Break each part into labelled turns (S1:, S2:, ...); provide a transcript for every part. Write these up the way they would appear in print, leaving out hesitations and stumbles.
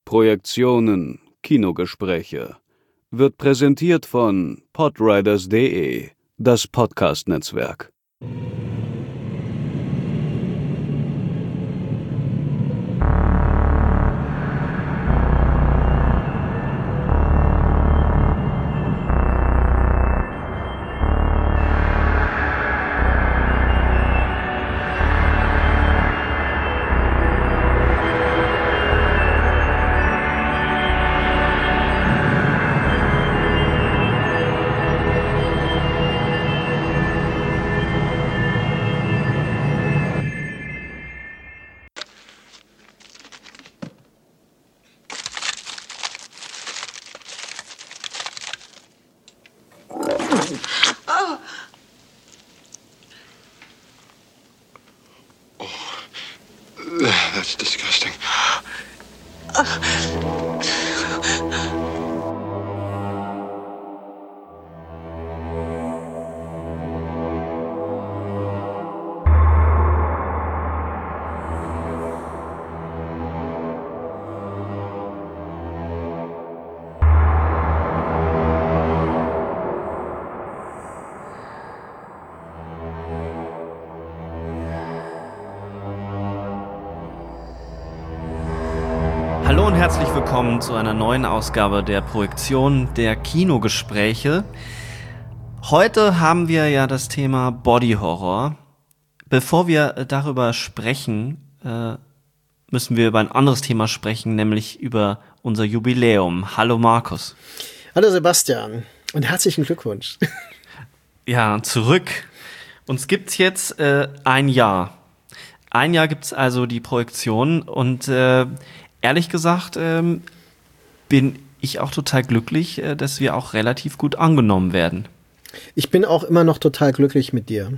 S1: Projektionen Kinogespräche wird präsentiert von podriders.de, das Podcast-Netzwerk.
S2: That's disgusting.
S3: Hallo und herzlich willkommen zu einer neuen Ausgabe der Projektion der Kinogespräche. Heute haben wir ja das Thema Body Horror. Bevor wir darüber sprechen, müssen wir über ein anderes Thema sprechen, nämlich über unser Jubiläum. Hallo Markus.
S4: Hallo Sebastian und herzlichen Glückwunsch.
S3: Ja, zurück. Uns gibt's jetzt ein Jahr. Ein Jahr gibt's also die Projektion und ehrlich gesagt bin ich auch total glücklich, dass wir auch relativ gut angenommen werden.
S4: Ich bin auch immer noch total glücklich mit dir.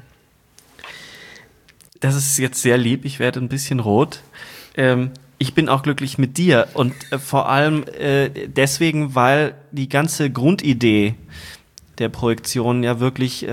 S3: Das ist jetzt sehr lieb, ich werde ein bisschen rot. Ich bin auch glücklich mit dir und vor allem deswegen, weil die ganze Grundidee der Projektion ja wirklich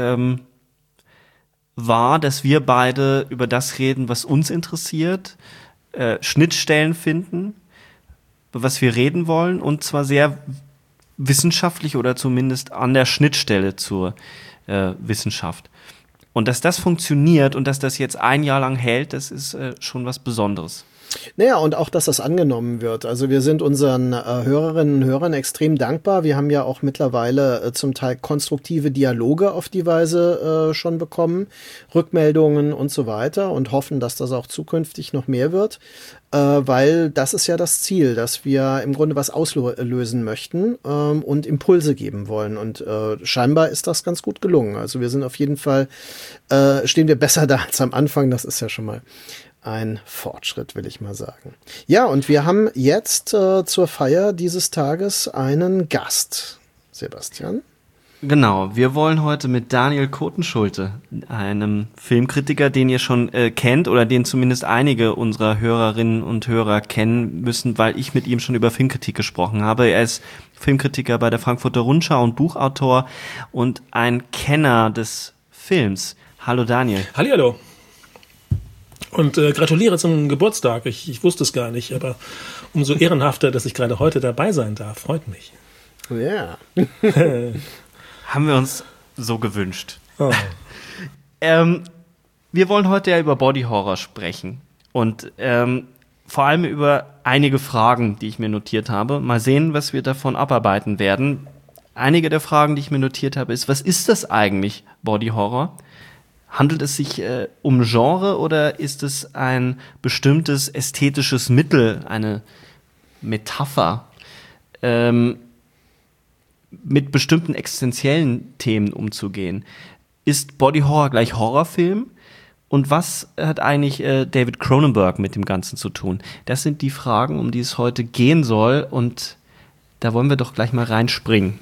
S3: war, dass wir beide über das reden, was uns interessiert, Schnittstellen finden, was wir reden wollen, und zwar sehr wissenschaftlich oder zumindest an der Schnittstelle zur Wissenschaft. Und dass das funktioniert und dass das jetzt ein Jahr lang hält, das ist schon was Besonderes.
S4: Naja, und auch, dass das angenommen wird. Also wir sind unseren Hörerinnen und Hörern extrem dankbar. Wir haben ja auch mittlerweile zum Teil konstruktive Dialoge auf die Weise schon bekommen, Rückmeldungen und so weiter, und hoffen, dass das auch zukünftig noch mehr wird, weil das ist ja das Ziel, dass wir im Grunde was auslösen möchten und Impulse geben wollen. Und scheinbar ist das ganz gut gelungen. Also wir sind auf jeden Fall, stehen wir besser da als am Anfang. Das ist ja schon mal ein Fortschritt, will ich mal sagen. Ja, und wir haben jetzt zur Feier dieses Tages einen Gast, Sebastian.
S3: Genau, wir wollen heute mit Daniel Kotenschulte, einem Filmkritiker, den ihr schon kennt oder den zumindest einige unserer Hörerinnen und Hörer kennen müssen, weil ich mit ihm schon über Filmkritik gesprochen habe. Er ist Filmkritiker bei der Frankfurter Rundschau und Buchautor und ein Kenner des Films. Hallo Daniel.
S5: Hallihallo. Und gratuliere zum Geburtstag. Ich wusste es gar nicht, aber umso ehrenhafter, dass ich gerade heute dabei sein darf. Freut mich.
S4: Ja.
S3: Haben wir uns so gewünscht.
S5: Oh.
S3: Wir wollen heute ja über Body Horror sprechen. Und vor allem über einige Fragen, die ich mir notiert habe. Mal sehen, was wir davon abarbeiten werden. Einige der Fragen, die ich mir notiert habe, ist, was ist das eigentlich, Body Horror? Handelt es sich um Genre oder ist es ein bestimmtes ästhetisches Mittel, eine Metapher, mit bestimmten existenziellen Themen umzugehen? Ist Body Horror gleich Horrorfilm? Und was hat eigentlich David Cronenberg mit dem Ganzen zu tun? Das sind die Fragen, um die es heute gehen soll, und da wollen wir doch gleich mal reinspringen.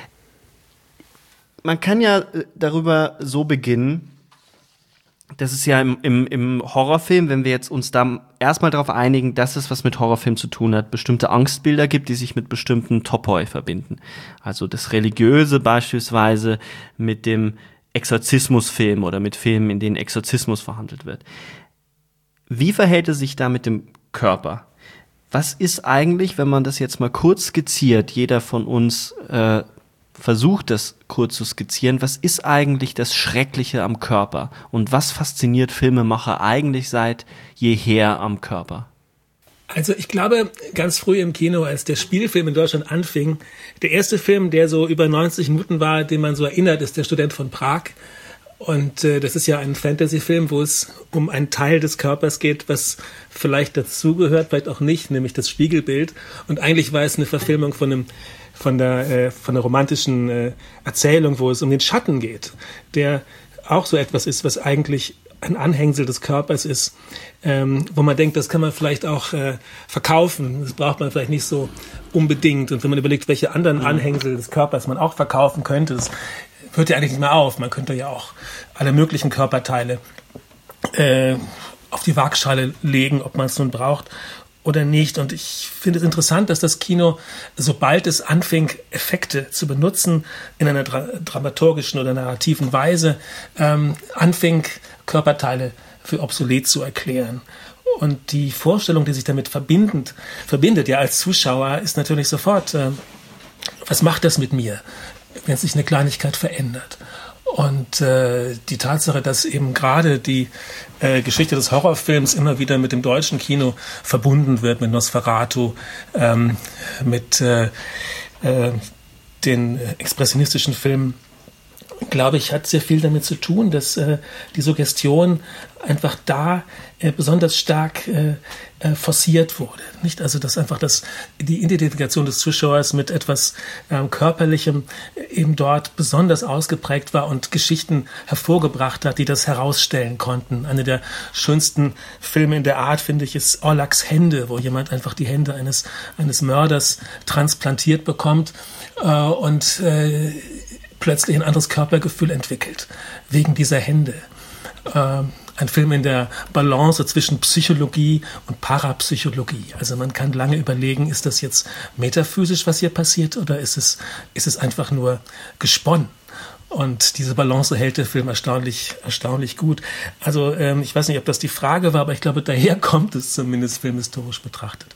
S3: Man kann ja darüber so beginnen, das ist ja im Horrorfilm, wenn wir jetzt uns da erstmal darauf einigen, dass es was mit Horrorfilm zu tun hat, bestimmte Angstbilder gibt, die sich mit bestimmten Topoi verbinden. Also das Religiöse beispielsweise mit dem Exorzismusfilm oder mit Filmen, in denen Exorzismus verhandelt wird. Wie verhält es sich da mit dem Körper? was ist eigentlich, wenn man das jetzt mal kurz skizziert, jeder von uns versucht das kurz zu skizzieren, was ist eigentlich das Schreckliche am Körper und was fasziniert Filmemacher eigentlich seit jeher am Körper?
S5: Also ich glaube, ganz früh im Kino, als der Spielfilm in Deutschland anfing, der erste Film, der so über 90 Minuten war, den man so erinnert, ist Der Student von Prag. Und das ist ja ein Fantasy-Film, wo es um einen Teil des Körpers geht, was vielleicht dazugehört, vielleicht auch nicht, nämlich das Spiegelbild. Und eigentlich war es eine Verfilmung von der romantischen Erzählung, wo es um den Schatten geht, der auch so etwas ist, was eigentlich ein Anhängsel des Körpers ist, wo man denkt, das kann man vielleicht auch verkaufen. Das braucht man vielleicht nicht so unbedingt. Und wenn man überlegt, welche anderen Anhängsel des Körpers man auch verkaufen könnte, das hört ja eigentlich nicht mehr auf. Man könnte ja auch alle möglichen Körperteile auf die Waagschale legen, ob man es nun braucht oder nicht. Und ich finde es interessant, dass das Kino, sobald es anfing, Effekte zu benutzen, in einer dramaturgischen oder narrativen Weise, anfing, Körperteile für obsolet zu erklären. Und die Vorstellung, die sich damit verbindet, ja als Zuschauer, ist natürlich sofort, was macht das mit mir, wenn sich eine Kleinigkeit verändert? Und die Tatsache, dass eben gerade die Geschichte des Horrorfilms immer wieder mit dem deutschen Kino verbunden wird, mit Nosferatu, mit den expressionistischen Filmen, glaube ich, hat sehr viel damit zu tun, dass die Suggestion einfach da besonders stark forciert wurde. Nicht? Also dass einfach die Identifikation des Zuschauers mit etwas Körperlichem eben dort besonders ausgeprägt war und Geschichten hervorgebracht hat, die das herausstellen konnten. Einer der schönsten Filme in der Art, finde ich, ist Orlaks Hände, wo jemand einfach die Hände eines Mörders transplantiert bekommt und plötzlich ein anderes Körpergefühl entwickelt, wegen dieser Hände. Ein Film in der Balance zwischen Psychologie und Parapsychologie. Also man kann lange überlegen, ist das jetzt metaphysisch, was hier passiert, oder ist es einfach nur gesponnen? Und diese Balance hält der Film erstaunlich gut. Also ich weiß nicht, ob das die Frage war, aber ich glaube, daher kommt es zumindest filmhistorisch betrachtet.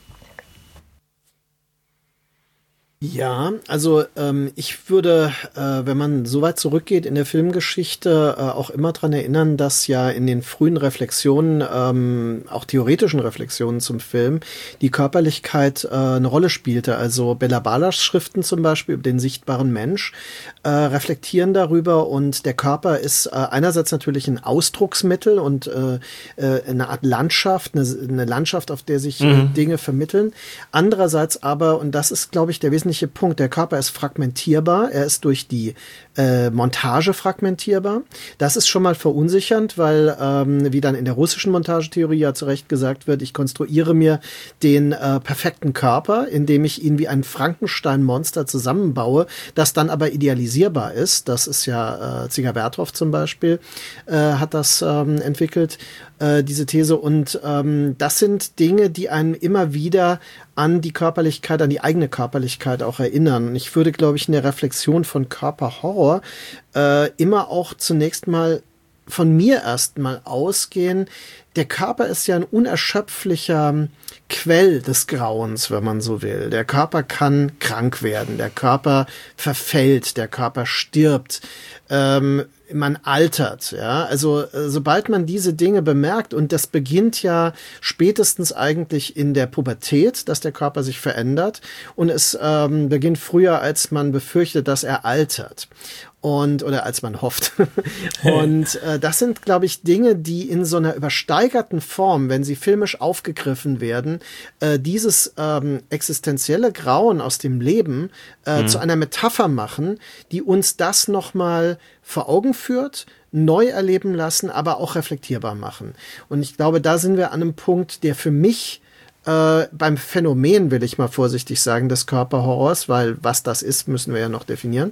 S4: Ja, also ich würde, wenn man so weit zurückgeht in der Filmgeschichte, auch immer dran erinnern, dass ja in den frühen Reflexionen, auch theoretischen Reflexionen zum Film, die Körperlichkeit eine Rolle spielte. Also Bela Barlas Schriften zum Beispiel über den sichtbaren Mensch reflektieren darüber, und der Körper ist einerseits natürlich ein Ausdrucksmittel und eine Art Landschaft, eine Landschaft, auf der sich Dinge vermitteln. Andererseits aber, und das ist, glaube ich, der wesentliche Punkt, der Körper ist fragmentierbar, er ist durch die Montage fragmentierbar. Das ist schon mal verunsichernd, weil, wie dann in der russischen Montagetheorie ja zu Recht gesagt wird, ich konstruiere mir den perfekten Körper, indem ich ihn wie ein Frankenstein-Monster zusammenbaue, das dann aber idealisierbar ist. Das ist ja Ziga-Berthoff zum Beispiel, hat das entwickelt, diese These. Und das sind Dinge, die einen immer wieder an die Körperlichkeit, an die eigene Körperlichkeit auch erinnern. Und ich würde, glaube ich, in der Reflexion von Körperhorror immer auch zunächst mal von mir erstmal ausgehen. Der Körper ist ja ein unerschöpflicher Quell des Grauens, wenn man so will. Der Körper kann krank werden, der Körper verfällt, der Körper stirbt, man altert, ja. Also sobald man diese Dinge bemerkt, und das beginnt ja spätestens eigentlich in der Pubertät, dass der Körper sich verändert, und es beginnt früher, als man befürchtet, dass er altert. Oder als man hofft. Und das sind, glaube ich, Dinge, die in so einer übersteigerten Form, wenn sie filmisch aufgegriffen werden, dieses existenzielle Grauen aus dem Leben zu einer Metapher machen, die uns das nochmal vor Augen führt, neu erleben lassen, aber auch reflektierbar machen. Und ich glaube, da sind wir an einem Punkt, der für mich beim Phänomen, will ich mal vorsichtig sagen, des Körperhorrors, weil was das ist, müssen wir ja noch definieren,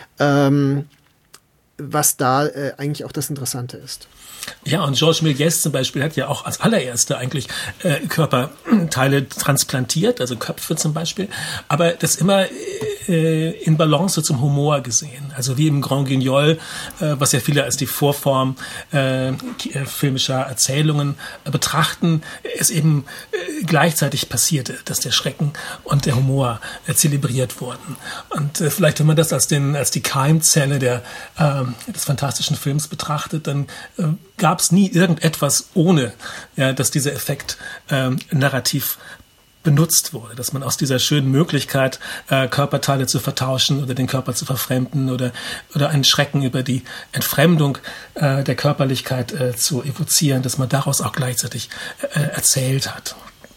S4: was da eigentlich auch das Interessante ist.
S5: Ja, und Georges Méliès zum Beispiel hat ja auch als allererster eigentlich Körperteile transplantiert, also Köpfe zum Beispiel, aber das immer in Balance zum Humor gesehen. Also wie im Grand Guignol, was ja viele als die Vorform filmischer Erzählungen betrachten, es eben gleichzeitig passierte, dass der Schrecken und der Humor zelebriert wurden. Und vielleicht, wenn man das als die Keimzelle des fantastischen Films betrachtet, dann gab es nie irgendetwas ohne, dass dieser Effekt narrativ benutzt wurde, dass man aus dieser schönen Möglichkeit, Körperteile zu vertauschen oder den Körper zu verfremden oder einen Schrecken über die Entfremdung der Körperlichkeit zu evozieren, dass man daraus auch gleichzeitig erzählt hat.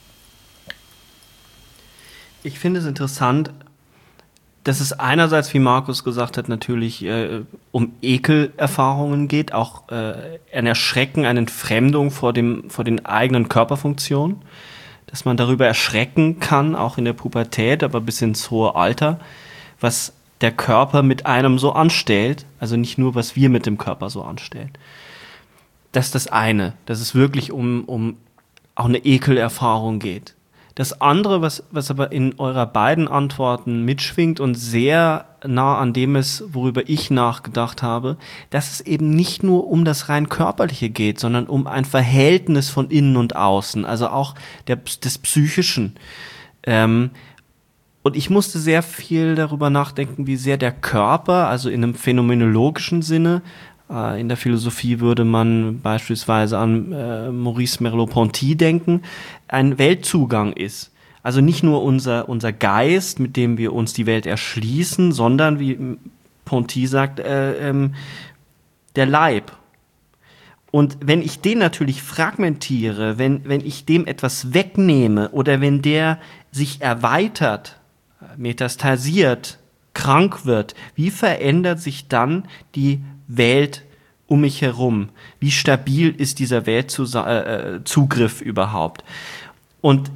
S3: Ich finde es interessant, dass es einerseits, wie Markus gesagt hat, natürlich um Ekelerfahrungen geht, auch ein Erschrecken, eine Entfremdung vor den eigenen Körperfunktionen, dass man darüber erschrecken kann, auch in der Pubertät, aber bis ins hohe Alter, was der Körper mit einem so anstellt, also nicht nur, was wir mit dem Körper so anstellen. Das ist das eine, dass es wirklich um auch eine Ekelerfahrung geht. Das andere, was aber in eurer beiden Antworten mitschwingt und sehr nah an dem ist, worüber ich nachgedacht habe, dass es eben nicht nur um das rein Körperliche geht, sondern um ein Verhältnis von innen und außen, also auch des Psychischen. Und ich musste sehr viel darüber nachdenken, wie sehr der Körper, also in einem phänomenologischen Sinne, in der Philosophie würde man beispielsweise an Maurice Merleau-Ponty denken, ein Weltzugang ist. Also nicht nur unser Geist, mit dem wir uns die Welt erschließen, sondern, wie Ponty sagt, der Leib. Und wenn ich den natürlich fragmentiere, wenn ich dem etwas wegnehme oder wenn der sich erweitert, metastasiert, krank wird, wie verändert sich dann die Welt um mich herum? Wie stabil ist dieser Weltzugriff überhaupt? Und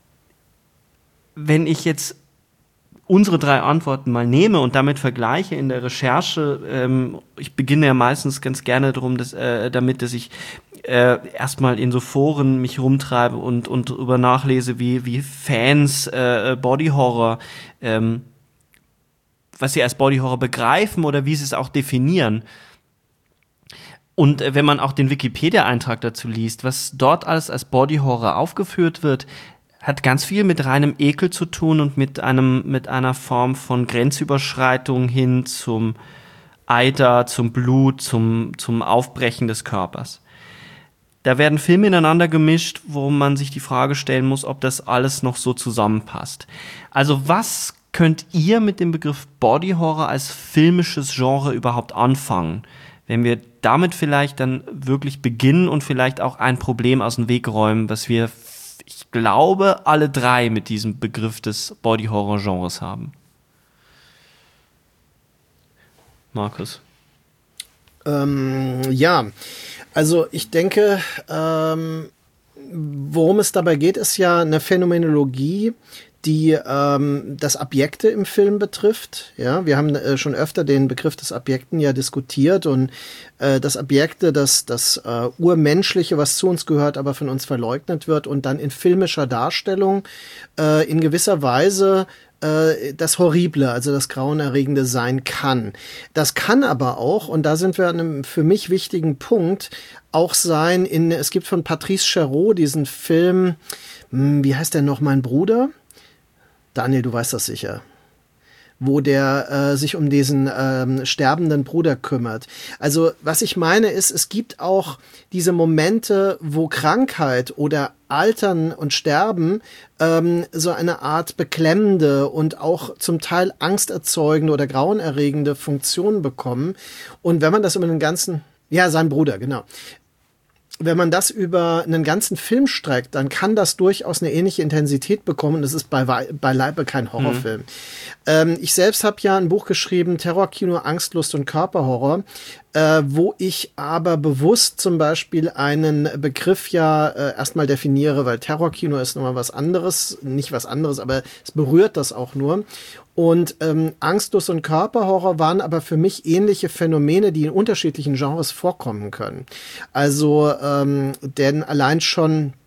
S3: wenn ich jetzt unsere 3 Antworten mal nehme und damit vergleiche in der Recherche, ich beginne ja meistens ganz gerne damit, dass ich erstmal in so Foren mich rumtreibe und darüber nachlese, wie Fans Body Horror, was sie als Body Horror begreifen oder wie sie es auch definieren. Und wenn man auch den Wikipedia-Eintrag dazu liest, was dort alles als Body Horror aufgeführt wird, hat ganz viel mit reinem Ekel zu tun und mit einer Form von Grenzüberschreitung hin zum Eiter, zum Blut, zum Aufbrechen des Körpers. Da werden Filme ineinander gemischt, wo man sich die Frage stellen muss, ob das alles noch so zusammenpasst. Also was könnt ihr mit dem Begriff Body Horror als filmisches Genre überhaupt anfangen? Wenn wir damit vielleicht dann wirklich beginnen und vielleicht auch ein Problem aus dem Weg räumen, was wir, ich glaube, alle 3 mit diesem Begriff des Body Horror Genres haben. Markus?
S4: Ja, also ich denke, worum es dabei geht, ist ja eine Phänomenologie, die das Abjekte im Film betrifft. Ja, wir haben schon öfter den Begriff des Abjekten ja diskutiert und das Abjekte, das Urmenschliche, was zu uns gehört, aber von uns verleugnet wird und dann in filmischer Darstellung in gewisser Weise das Horrible, also das Grauenerregende sein kann. Das kann aber auch, und da sind wir an einem für mich wichtigen Punkt, auch sein es gibt von Patrice Chéreau diesen Film, wie heißt der noch, Mein Bruder? Daniel, du weißt das sicher. Wo der sich um diesen sterbenden Bruder kümmert. Also was ich meine ist, es gibt auch diese Momente, wo Krankheit oder Altern und Sterben so eine Art beklemmende und auch zum Teil angsterzeugende oder grauenerregende Funktion bekommen. Und wenn man das über den ganzen, ja, sein Bruder, genau. Wenn man das über einen ganzen Film streckt, dann kann das durchaus eine ähnliche Intensität bekommen. Das ist beileibe kein Horrorfilm. Ich selbst habe ja ein Buch geschrieben, Terrorkino, Angst, Lust und Körperhorror, wo ich aber bewusst zum Beispiel einen Begriff ja erstmal definiere, weil Terrorkino ist nochmal was anderes, nicht was anderes, aber es berührt das auch nur. Und Angst, Lust und Körperhorror waren aber für mich ähnliche Phänomene, die in unterschiedlichen Genres vorkommen können. Also, denn allein schon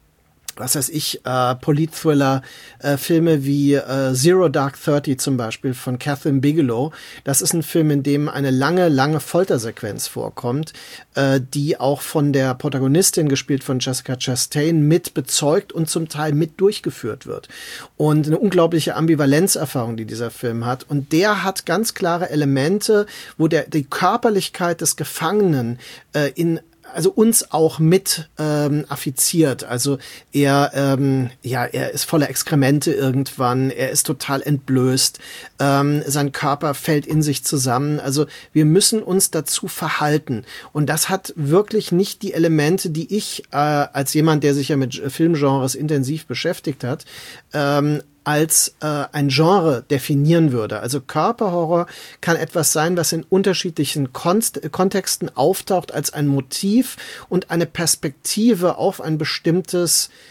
S4: was weiß ich, Polit-Thriller, Filme wie Zero Dark 30 zum Beispiel von Catherine Bigelow. Das ist ein Film, in dem eine lange Foltersequenz vorkommt, die auch von der Protagonistin, gespielt von Jessica Chastain, mit bezeugt und zum Teil mit durchgeführt wird. Und eine unglaubliche Ambivalenzerfahrung, die dieser Film hat. Und der hat ganz klare Elemente, wo die Körperlichkeit des Gefangenen also uns auch mit affiziert. Also er ist voller Exkremente irgendwann, er ist total entblößt, sein Körper fällt in sich zusammen. Also wir müssen uns dazu verhalten. Und das hat wirklich nicht die Elemente, die ich als jemand, der sich ja mit Filmgenres intensiv beschäftigt hat, als ein Genre definieren würde. Also Körperhorror kann etwas sein, was in unterschiedlichen Kontexten auftaucht als ein Motiv und eine Perspektive auf eine bestimmte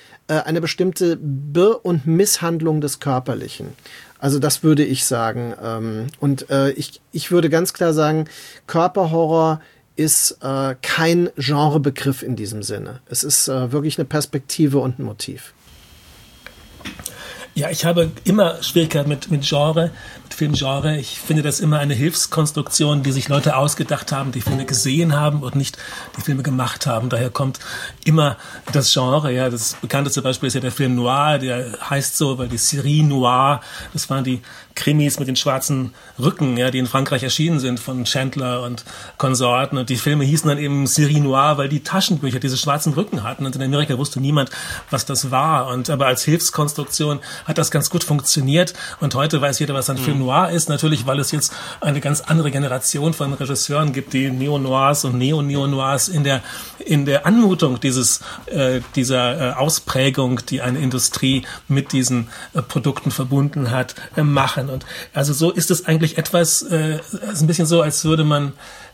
S4: Be- und Misshandlung des Körperlichen. Also das würde ich sagen. Ich würde ganz klar sagen, Körperhorror ist kein Genrebegriff in diesem Sinne. Es ist wirklich eine Perspektive und ein Motiv.
S5: Ja, ich habe immer Schwierigkeiten mit Genre, mit Filmgenre. Ich finde das immer eine Hilfskonstruktion, die sich Leute ausgedacht haben, die Filme gesehen haben und nicht die Filme gemacht haben. Daher kommt immer das Genre. Ja, das bekannteste Beispiel ist ja der Film Noir, der heißt so, weil die Série Noir, das waren die Krimis mit den schwarzen Rücken, ja, die in Frankreich erschienen sind von Chandler und Konsorten. Und die Filme hießen dann eben Série Noir, weil die Taschenbücher diese schwarzen Rücken hatten. Und in Amerika wusste niemand, was das war. Aber als Hilfskonstruktion hat das ganz gut funktioniert. Und heute weiß jeder, was ein Film Noir ist. Natürlich, weil es jetzt eine ganz andere Generation von Regisseuren gibt, die Neo-Noirs und Neo-Neo-Noirs in der Anmutung dieser Ausprägung, die eine Industrie mit diesen Produkten verbunden hat, machen. Und also so ist es eigentlich etwas, ist ein bisschen so, als würde man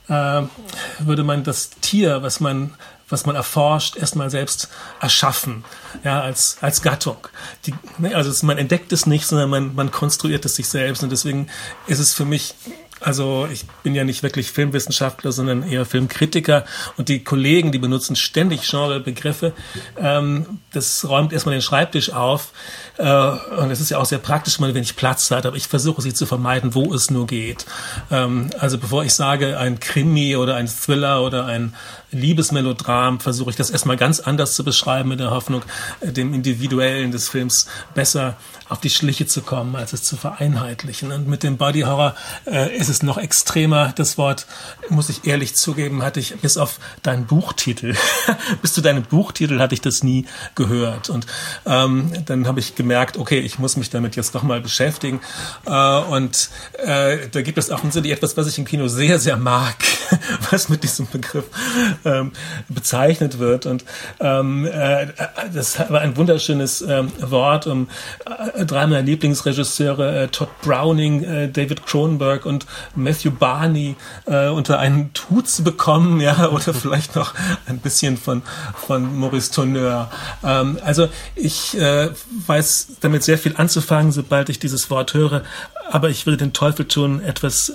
S5: das Tier, was man erforscht, erstmal selbst erschaffen, ja, als Gattung. Also man entdeckt es nicht, sondern man konstruiert es sich selbst. Und deswegen ist es für mich, also ich bin ja nicht wirklich Filmwissenschaftler, sondern eher Filmkritiker, und die Kollegen, die benutzen ständig Genrebegriffe. Das räumt erstmal den Schreibtisch auf, und es ist ja auch sehr praktisch, wenn man wenig Platz hat, aber ich versuche sie zu vermeiden, wo es nur geht. Also bevor ich sage, ein Krimi oder ein Thriller oder ein Liebesmelodram, versuche ich das erstmal ganz anders zu beschreiben, in der Hoffnung, dem Individuellen des Films besser auf die Schliche zu kommen, als es zu vereinheitlichen. Und mit dem Body Horror ist es noch extremer. Das Wort, muss ich ehrlich zugeben, hatte ich bis auf deinen Buchtitel, bis zu deinem Buchtitel hatte ich das nie gehört. Und dann habe ich gemerkt, okay, ich muss mich damit jetzt doch mal beschäftigen. Und da gibt es offensichtlich etwas, was ich im Kino sehr, sehr mag, was mit diesem Begriff bezeichnet wird. Und das war ein wunderschönes Wort, um drei meiner Lieblingsregisseure, Todd Browning, David Cronenberg und Matthew Barney, unter einen Hut zu bekommen, ja, oder vielleicht noch ein bisschen von Maurice Tourneur. Also ich weiß damit sehr viel anzufangen, sobald ich dieses Wort höre, aber ich würde den Teufel tun, etwas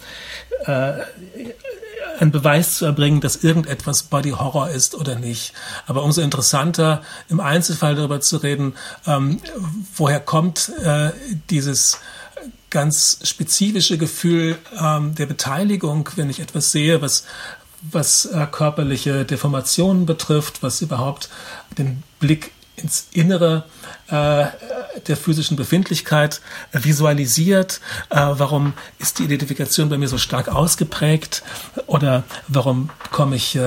S5: einen Beweis zu erbringen, dass irgendetwas Body Horror ist oder nicht. Aber umso interessanter, im Einzelfall darüber zu reden, woher kommt dieses ganz spezifische Gefühl der Beteiligung, wenn ich etwas sehe, was körperliche Deformationen betrifft, was überhaupt den Blick ins Innere der physischen Befindlichkeit visualisiert. Warum ist die Identifikation bei mir so stark ausgeprägt? Oder warum bekomme ich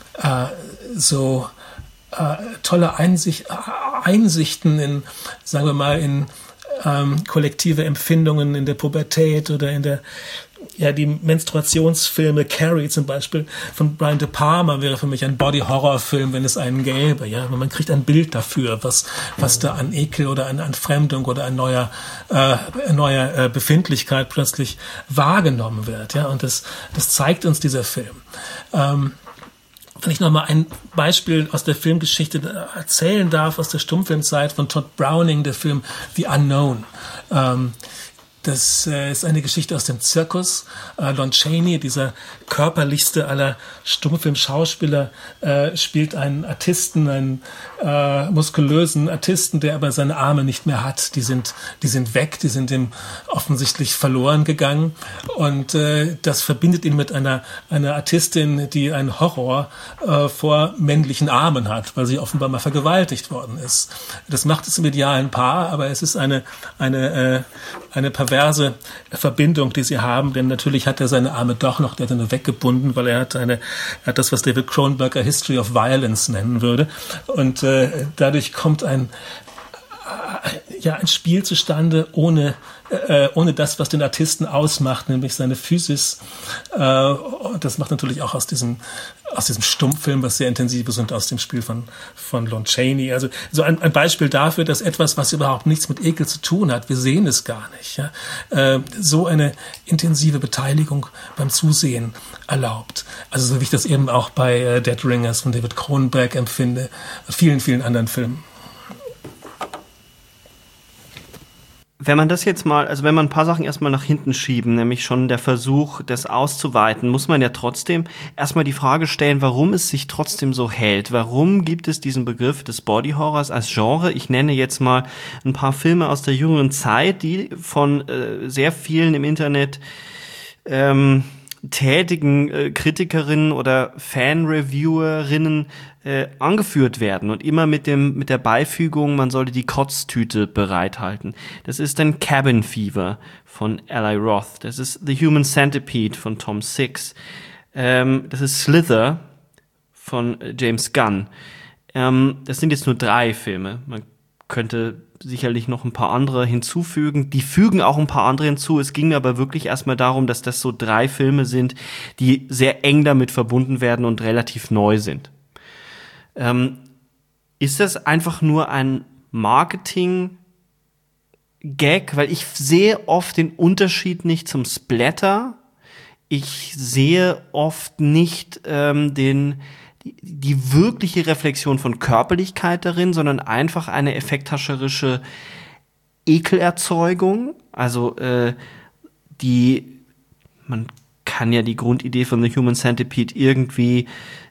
S5: so tolle Einsichten in, sagen wir mal, in kollektive Empfindungen in der Pubertät oder in der die Menstruationsfilme, Carrie zum Beispiel von Brian De Palma wäre für mich ein Body-Horror-Film, wenn es einen gäbe, ja, weil man kriegt ein Bild dafür, was da an Ekel oder an Entfremdung oder an neuer Befindlichkeit plötzlich wahrgenommen wird, ja, und das zeigt uns dieser Film. Wenn ich nochmal ein Beispiel aus der Filmgeschichte erzählen darf, aus der Stummfilmzeit von Todd Browning, der Film The Unknown. Das ist eine Geschichte aus dem Zirkus. Lon Chaney, dieser körperlichste aller Stummfilm-Schauspieler, spielt einen Artisten, einen muskulösen Artisten, der aber seine Arme nicht mehr hat. Die sind weg, die sind ihm offensichtlich verloren gegangen. Und das verbindet ihn mit einer Artistin, die einen Horror vor männlichen Armen hat, weil sie offenbar mal vergewaltigt worden ist. Das macht es im idealen Paar, aber es ist eine perverse Verbindung, die sie haben, denn natürlich hat er seine Arme doch noch, der hat er nur weggebunden, weil er hat das, was David Cronenberg a History of Violence nennen würde. Und dadurch kommt ein Spiel zustande ohne das, was den Artisten ausmacht, nämlich seine Physis. Das macht natürlich auch aus diesem Stummfilm was sehr Intensives und aus dem Spiel von Lon Chaney. Also so ein Beispiel dafür, dass etwas, was überhaupt nichts mit Ekel zu tun hat, wir sehen es gar nicht, ja, so eine intensive Beteiligung beim Zusehen erlaubt. Also so wie ich das eben auch bei Dead Ringers von David Cronenberg empfinde, vielen, vielen anderen Filmen.
S3: Wenn man das jetzt mal, also wenn man ein paar Sachen erstmal nach hinten schieben, nämlich schon der Versuch, das auszuweiten, muss man ja trotzdem erstmal die Frage stellen, warum es sich trotzdem so hält. Warum gibt es diesen Begriff des Body Horrors als Genre? Ich nenne jetzt mal ein paar Filme aus der jüngeren Zeit, die von sehr vielen im Internet tätigen Kritikerinnen oder Fan-Reviewerinnen angeführt werden und immer mit der Beifügung, man sollte die Kotztüte bereithalten. Das ist dann Cabin Fever von Eli Roth. Das ist The Human Centipede von Tom Six. Das ist Slither von James Gunn. Das sind jetzt nur 3 Filme. Man könnte sicherlich noch ein paar andere hinzufügen. Die fügen auch ein paar andere hinzu. Es ging mir aber wirklich erstmal darum, dass das so 3 Filme sind, die sehr eng damit verbunden werden und relativ neu sind. Ist das einfach nur ein Marketing-Gag? Weil ich sehe oft den Unterschied nicht zum Splatter. Ich sehe oft nicht die wirkliche Reflexion von Körperlichkeit darin, sondern einfach eine effekthascherische Ekelerzeugung. Also man kann ja die Grundidee von The Human Centipede irgendwie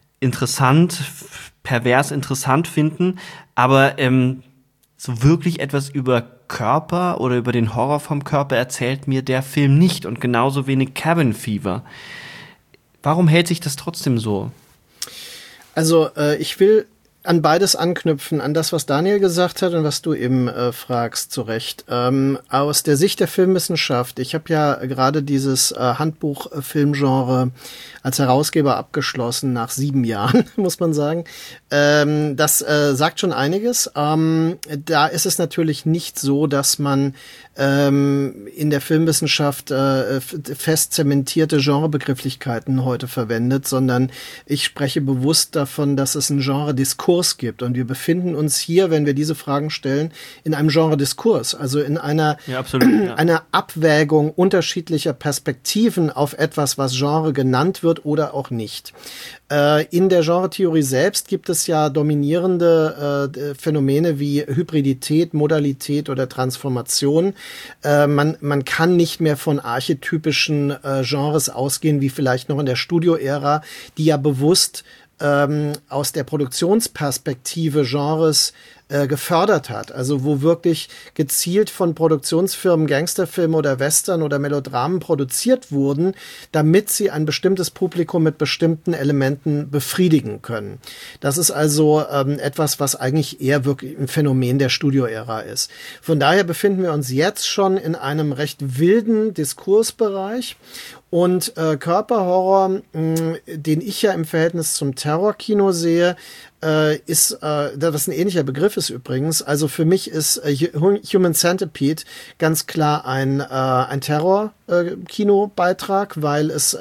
S3: pervers interessant finden, aber so wirklich etwas über Körper oder über den Horror vom Körper erzählt mir der Film nicht und genauso wenig Cabin Fever. Warum hält sich das trotzdem so?
S4: Also ich will an beides anknüpfen, an das, was Daniel gesagt hat und was du eben fragst, zu Recht. Aus der Sicht der Filmwissenschaft, ich habe ja gerade dieses Handbuch Filmgenre als Herausgeber abgeschlossen, nach 7 Jahren, muss man sagen. Das sagt schon einiges. Da ist es natürlich nicht so, dass man in der Filmwissenschaft fest zementierte Genrebegrifflichkeiten heute verwendet, sondern ich spreche bewusst davon, dass es einen Genre-Diskurs gibt. Und wir befinden uns hier, wenn wir diese Fragen stellen, in einem Genre-Diskurs, also in einer Abwägung unterschiedlicher Perspektiven auf etwas, was Genre genannt wird oder auch nicht. In der Genretheorie selbst gibt es ja dominierende Phänomene wie Hybridität, Modalität oder Transformation. Man kann nicht mehr von archetypischen Genres ausgehen, wie vielleicht noch in der Studio-Ära, die ja bewusst aus der Produktionsperspektive Genres gefördert hat. Also wo wirklich gezielt von Produktionsfirmen Gangsterfilme oder Western oder Melodramen produziert wurden, damit sie ein bestimmtes Publikum mit bestimmten Elementen befriedigen können. Das ist also etwas, was eigentlich eher wirklich ein Phänomen der Studio-Ära ist. Von daher befinden wir uns jetzt schon in einem recht wilden Diskursbereich. Und Körperhorror, den ich ja im Verhältnis zum Terrorkino sehe, ist, was ein ähnlicher Begriff ist übrigens. Also für mich ist Human Centipede ganz klar ein Terror-Kinobeitrag, weil es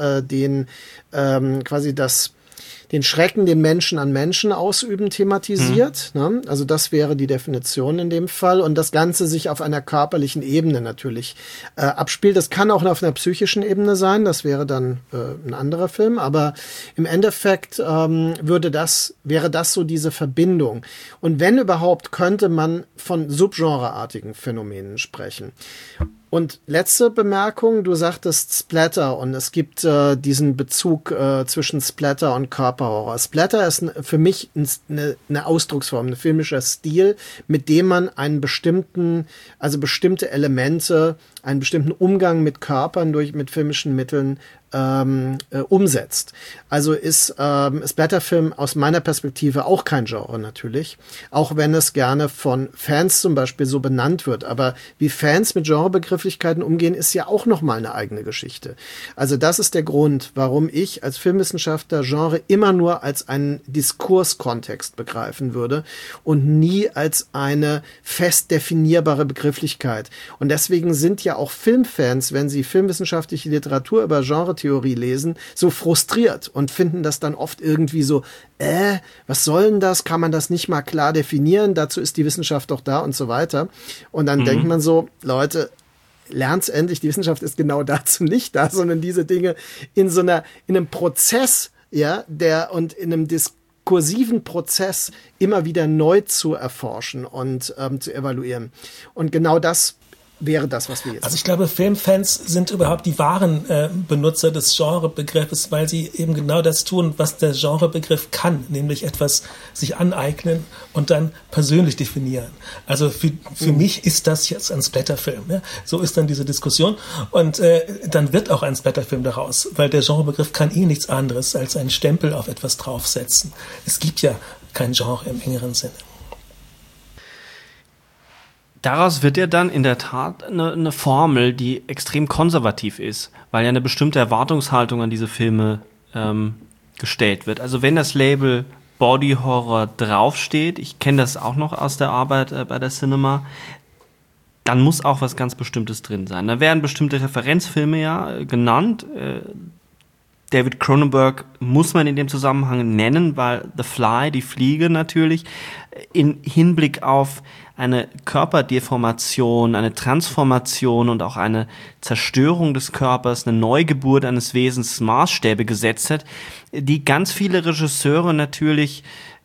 S4: den Schrecken, den Menschen an Menschen ausüben, thematisiert. Ne? Also das wäre die Definition in dem Fall. Und das Ganze sich auf einer körperlichen Ebene natürlich abspielt. Das kann auch auf einer psychischen Ebene sein. Das wäre dann ein anderer Film. Aber im Endeffekt wäre das so diese Verbindung. Und wenn überhaupt, könnte man von subgenreartigen Phänomenen sprechen. Und letzte Bemerkung, du sagtest Splatter und es gibt diesen Bezug zwischen Splatter und Körperhorror. Splatter ist für mich eine Ausdrucksform, ein filmischer Stil, mit dem man bestimmte Elemente, einen bestimmten Umgang mit Körpern mit filmischen Mitteln umsetzt. Also ist Splatterfilm aus meiner Perspektive auch kein Genre natürlich, auch wenn es gerne von Fans zum Beispiel so benannt wird. Aber wie Fans mit Genrebegrifflichkeiten umgehen, ist ja auch nochmal eine eigene Geschichte. Also das ist der Grund, warum ich als Filmwissenschaftler Genre immer nur als einen Diskurskontext begreifen würde und nie als eine fest definierbare Begrifflichkeit. Und deswegen sind ja auch Filmfans, wenn sie filmwissenschaftliche Literatur über Genre-Theorie lesen, so frustriert und finden das dann oft irgendwie so, was soll denn das? Kann man das nicht mal klar definieren? Dazu ist die Wissenschaft doch da und so weiter. Und dann denkt man so, Leute, lernt's endlich, die Wissenschaft ist genau dazu nicht da, sondern diese Dinge in einem Prozess, ja, in einem diskursiven Prozess immer wieder neu zu erforschen und zu evaluieren. Und genau das wäre das, was wir jetzt.
S5: Also ich glaube, Filmfans sind überhaupt die wahren Benutzer des Genrebegriffes, weil sie eben genau das tun, was der Genrebegriff kann, nämlich etwas sich aneignen und dann persönlich definieren. Also für mich ist das jetzt ein Splatterfilm. Ja? So ist dann diese Diskussion und dann wird auch ein Splatterfilm daraus, weil der Genrebegriff kann nichts anderes als einen Stempel auf etwas draufsetzen. Es gibt ja kein Genre im engeren Sinne.
S3: Daraus wird ja dann in der Tat eine Formel, die extrem konservativ ist, weil ja eine bestimmte Erwartungshaltung an diese Filme gestellt wird. Also wenn das Label Body Horror draufsteht, ich kenne das auch noch aus der Arbeit bei der Cinema, dann muss auch was ganz Bestimmtes drin sein. Da werden bestimmte Referenzfilme ja genannt. David Cronenberg muss man in dem Zusammenhang nennen, weil The Fly, die Fliege natürlich, in Hinblick auf eine Körperdeformation, eine Transformation und auch eine Zerstörung des Körpers, eine Neugeburt eines Wesens Maßstäbe gesetzt hat, die ganz viele Regisseure natürlich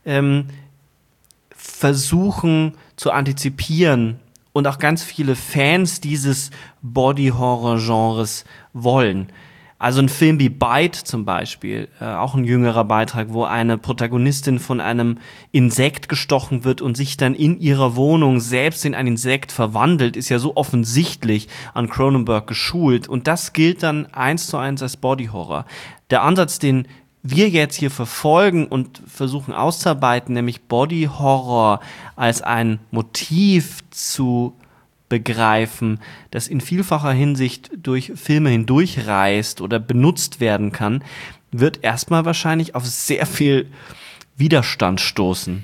S3: versuchen zu antizipieren und auch ganz viele Fans dieses Body-Horror-Genres wollen. Also ein Film wie Bite zum Beispiel, auch ein jüngerer Beitrag, wo eine Protagonistin von einem Insekt gestochen wird und sich dann in ihrer Wohnung selbst in ein Insekt verwandelt, ist ja so offensichtlich an Cronenberg geschult. Und das gilt dann 1:1 als Body-Horror. Der Ansatz, den wir jetzt hier verfolgen und versuchen auszuarbeiten, nämlich Body-Horror als ein Motiv zu begreifen, das in vielfacher Hinsicht durch Filme hindurchreist oder benutzt werden kann, wird erstmal wahrscheinlich auf sehr viel Widerstand stoßen.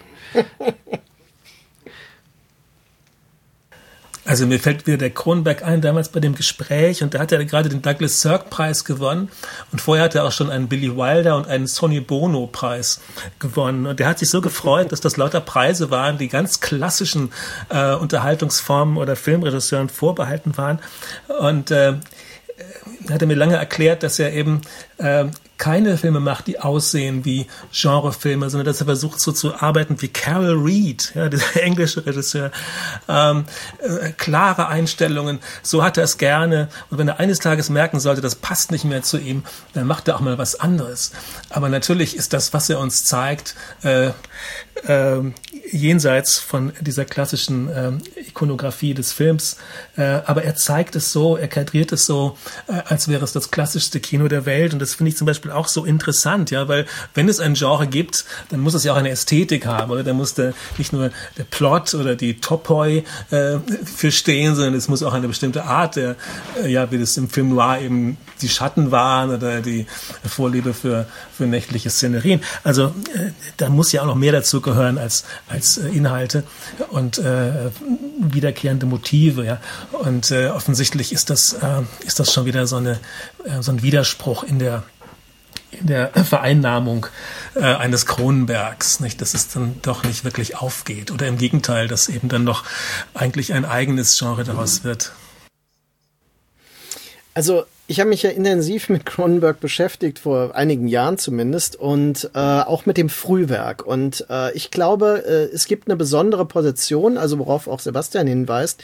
S5: Also mir fällt wieder der Cronenberg ein, damals bei dem Gespräch, und da hat er gerade den Douglas Sirk-Preis gewonnen und vorher hat er auch schon einen Billy Wilder und einen Sonny Bono-Preis gewonnen und der hat sich so gefreut, dass das lauter Preise waren, die ganz klassischen Unterhaltungsformen oder Filmregisseuren vorbehalten waren und hat er mir lange erklärt, dass er eben keine Filme macht, die aussehen wie Genrefilme, sondern dass er versucht, so zu arbeiten wie Carol Reed, ja, dieser englische Regisseur. Klare Einstellungen, so hat er es gerne. Und wenn er eines Tages merken sollte, das passt nicht mehr zu ihm, dann macht er auch mal was anderes. Aber natürlich ist das, was er uns zeigt, jenseits von dieser klassischen Ikonografie des Films. Aber er zeigt es so, er kadriert es so, als wäre es das klassischste Kino der Welt. Und das finde ich zum Beispiel auch so interessant, ja, weil wenn es ein Genre gibt, dann muss es ja auch eine Ästhetik haben, oder? Da muss nicht nur der Plot oder die Topoi für stehen, sondern es muss auch eine bestimmte Art wie das im Film Noir eben die Schatten waren oder die Vorliebe für nächtliche Szenerien. Also da muss ja auch noch mehr dazu gehören als Inhalte und wiederkehrende Motive, ja. Und offensichtlich ist das schon wieder so ein Widerspruch in der Vereinnahmung eines Cronenbergs, nicht, dass es dann doch nicht wirklich aufgeht oder im Gegenteil, dass eben dann noch eigentlich ein eigenes Genre daraus wird.
S4: Also Ich habe mich ja intensiv mit Cronenberg beschäftigt, vor einigen Jahren zumindest, und auch mit dem Frühwerk. Und ich glaube, es gibt eine besondere Position, also worauf auch Sebastian hinweist,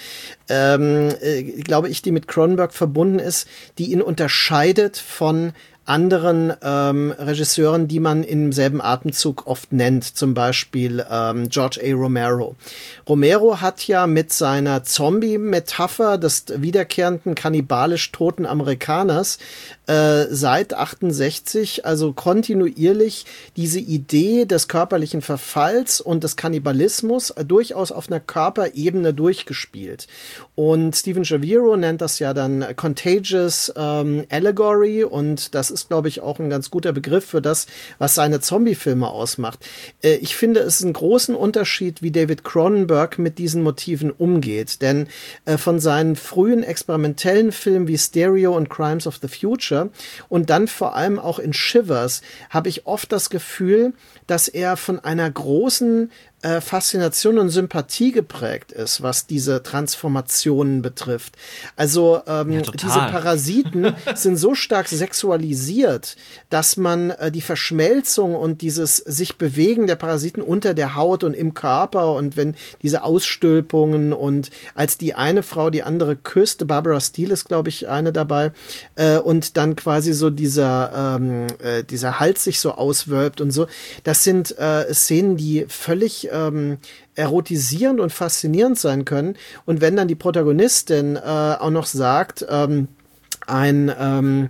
S4: glaube ich, die mit Cronenberg verbunden ist, die ihn unterscheidet von anderen Regisseuren, die man im selben Atemzug oft nennt, zum Beispiel George A. Romero. Romero hat ja mit seiner Zombie-Metapher des wiederkehrenden kannibalisch toten Amerikaners seit 68, also kontinuierlich diese Idee des körperlichen Verfalls und des Kannibalismus durchaus auf einer Körperebene durchgespielt. Und Stephen Shaviro nennt das ja dann Contagious Allegory, und das ist, glaube ich, auch ein ganz guter Begriff für das, was seine Zombie-Filme ausmacht. Ich finde, es ist ein großen Unterschied, wie David Cronenberg mit diesen Motiven umgeht, denn von seinen frühen experimentellen Filmen wie Stereo und Crimes of the Future und dann vor allem auch in Shivers habe ich oft das Gefühl, dass er von einer großen Faszination und Sympathie geprägt ist, was diese Transformationen betrifft. Also diese Parasiten sind so stark sexualisiert, dass man die Verschmelzung und dieses sich bewegen der Parasiten unter der Haut und im Körper, und wenn diese Ausstülpungen, und als die eine Frau die andere küsst, Barbara Steele ist, glaube ich, eine dabei, und dann quasi so dieser Hals sich so auswölbt und so, das sind Szenen, die völlig erotisierend und faszinierend sein können. Und wenn dann die Protagonistin auch noch sagt, eine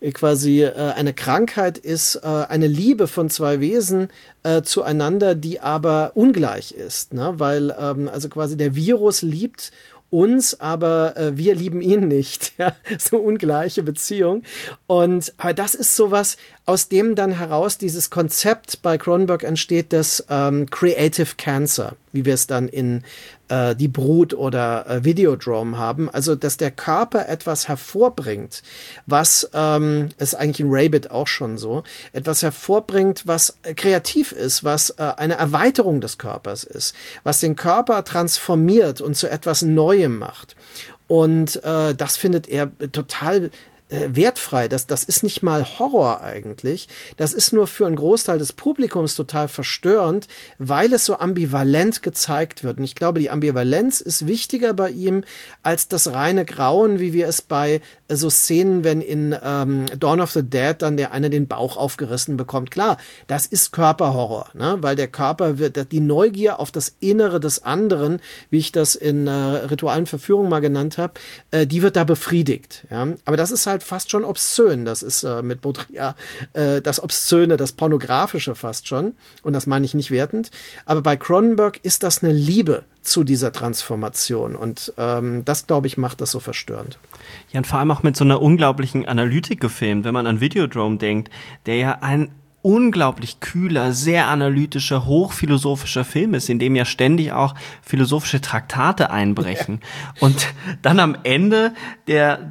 S4: Krankheit ist eine Liebe von zwei Wesen zueinander, die aber ungleich ist, ne? Weil also quasi der Virus liebt uns, aber wir lieben ihn nicht. Ja? So ungleiche Beziehung. Und das ist sowas, aus dem dann heraus dieses Konzept bei Cronenberg entsteht, des Creative Cancer, wie wir es dann in Die Brut oder Videodrome haben. Also, dass der Körper etwas hervorbringt, was, ist eigentlich in Rabid auch schon so, etwas hervorbringt, was kreativ ist, was eine Erweiterung des Körpers ist, was den Körper transformiert und zu etwas Neuem macht. Und das findet er total wertfrei. Das ist nicht mal Horror eigentlich. Das ist nur für einen Großteil des Publikums total verstörend, weil es so ambivalent gezeigt wird. Und ich glaube, die Ambivalenz ist wichtiger bei ihm als das reine Grauen, wie wir es bei so Szenen, wenn in Dawn of the Dead dann der eine den Bauch aufgerissen bekommt. Klar, das ist Körperhorror, ne? Weil der Körper wird, die Neugier auf das Innere des anderen, wie ich das in Ritualen Verführung mal genannt habe, die wird da befriedigt. Ja? Aber das ist halt fast schon obszön. Das ist mit Baudrillard das Obszöne, das Pornografische fast schon. Und das meine ich nicht wertend. Aber bei Cronenberg ist das eine Liebe zu dieser Transformation. Und das, glaube ich, macht das so verstörend.
S3: Ja, und vor allem auch mit so einer unglaublichen Analytik gefilmt, wenn man an Videodrome denkt, der ja ein unglaublich kühler, sehr analytischer, hochphilosophischer Film ist, in dem ja ständig auch philosophische Traktate einbrechen. Ja. Und dann am Ende der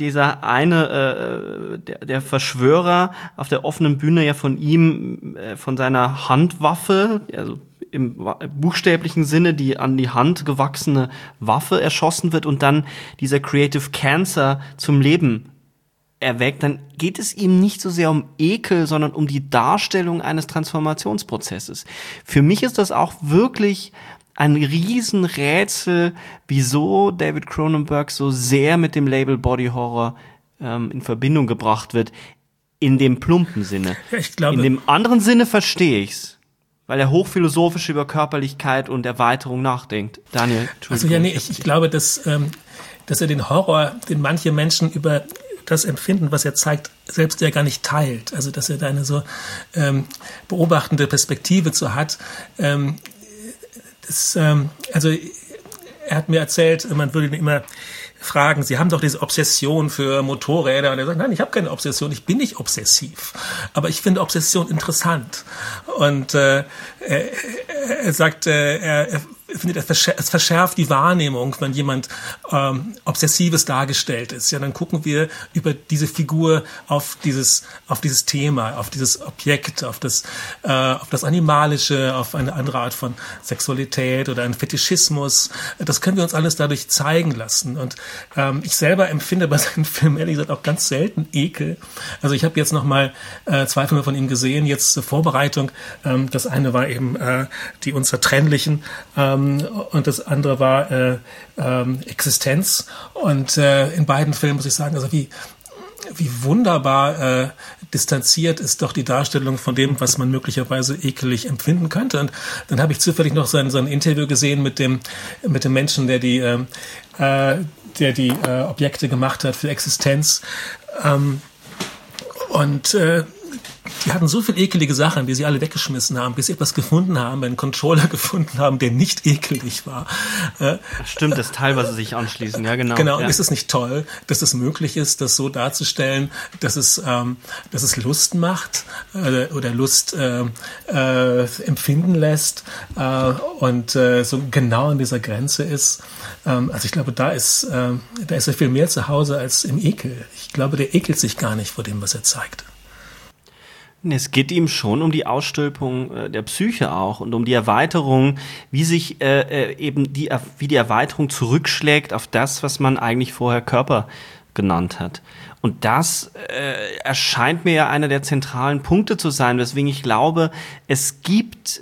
S3: Verschwörer auf der offenen Bühne ja von ihm, von seiner Handwaffe, also im buchstäblichen Sinne die an die Hand gewachsene Waffe erschossen wird und dann dieser Creative Cancer zum Leben erweckt, dann geht es ihm nicht so sehr um Ekel, sondern um die Darstellung eines Transformationsprozesses. Für mich ist das auch wirklich ein Riesenrätsel, wieso David Cronenberg so sehr mit dem Label Body Horror in Verbindung gebracht wird, in dem plumpen Sinne.
S5: Ja, ich glaube,
S3: in dem anderen Sinne verstehe ich's, weil er hochphilosophisch über Körperlichkeit und Erweiterung nachdenkt. Daniel,
S5: also ja, nee, ich glaube, dass er den Horror, den manche Menschen über das Empfinden, was er zeigt, selbst ja gar nicht teilt. Also, dass er da eine so beobachtende Perspektive zu hat. Also, er hat mir erzählt, man würde ihn immer fragen, Sie haben doch diese Obsession für Motorräder. Und er sagt, nein, ich habe keine Obsession, ich bin nicht obsessiv. Aber ich finde Obsession interessant. Und er sagt, er finde, es verschärft die Wahrnehmung, wenn jemand Obsessives dargestellt ist. Ja, dann gucken wir über diese Figur auf dieses Thema, auf dieses Objekt, auf das Animalische, auf eine andere Art von Sexualität oder einen Fetischismus. Das können wir uns alles dadurch zeigen lassen. Und ich selber empfinde bei seinen Filmen ehrlich gesagt auch ganz selten Ekel. Also ich habe jetzt noch mal 2 Filme von ihm gesehen, jetzt zur Vorbereitung. Das eine war eben Die Unzertrennlichen, und das andere war Existenz. Und in beiden Filmen muss ich sagen, also wie wunderbar distanziert ist doch die Darstellung von dem, was man möglicherweise ekelig empfinden könnte. Und dann habe ich zufällig noch sein Interview gesehen mit dem Menschen, der die Objekte gemacht hat für Existenz. Die hatten so viel ekelige Sachen, die sie alle weggeschmissen haben, bis sie etwas gefunden haben, einen Controller gefunden haben, der nicht ekelig war.
S3: Stimmt, das Teil, was sie sich anschließen, ja genau.
S5: Genau,
S3: ja.
S5: Ist es nicht toll, dass es möglich ist, das so darzustellen, dass es Lust macht oder Lust empfinden lässt und so genau an dieser Grenze ist. Also ich glaube, da ist er viel mehr zu Hause als im Ekel. Ich glaube, der ekelt sich gar nicht vor dem, was er zeigt.
S3: Es geht ihm schon um die Ausstülpung der Psyche auch und um die Erweiterung, wie sich wie die Erweiterung zurückschlägt auf das, was man eigentlich vorher Körper genannt hat. Und das erscheint mir ja einer der zentralen Punkte zu sein, weswegen ich glaube, es gibt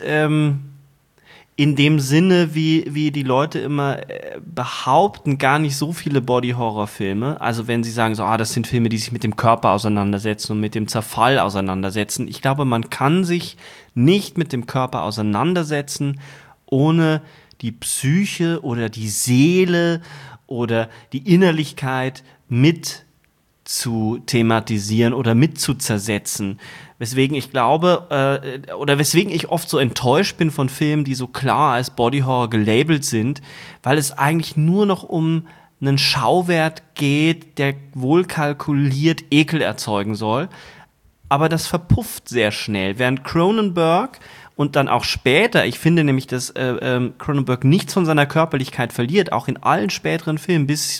S3: in dem Sinne, wie die Leute immer behaupten, gar nicht so viele Body-Horror-Filme. Also wenn sie sagen, so, das sind Filme, die sich mit dem Körper auseinandersetzen und mit dem Zerfall auseinandersetzen. Ich glaube, man kann sich nicht mit dem Körper auseinandersetzen, ohne die Psyche oder die Seele oder die Innerlichkeit mit zu thematisieren oder mit zu zersetzen. Weswegen ich glaube, weswegen ich oft so enttäuscht bin von Filmen, die so klar als Bodyhorror gelabelt sind, weil es eigentlich nur noch um einen Schauwert geht, der wohl kalkuliert Ekel erzeugen soll. Aber das verpufft sehr schnell. Während Cronenberg und dann auch später, ich finde nämlich, dass Cronenberg nichts von seiner Körperlichkeit verliert, auch in allen späteren Filmen, bis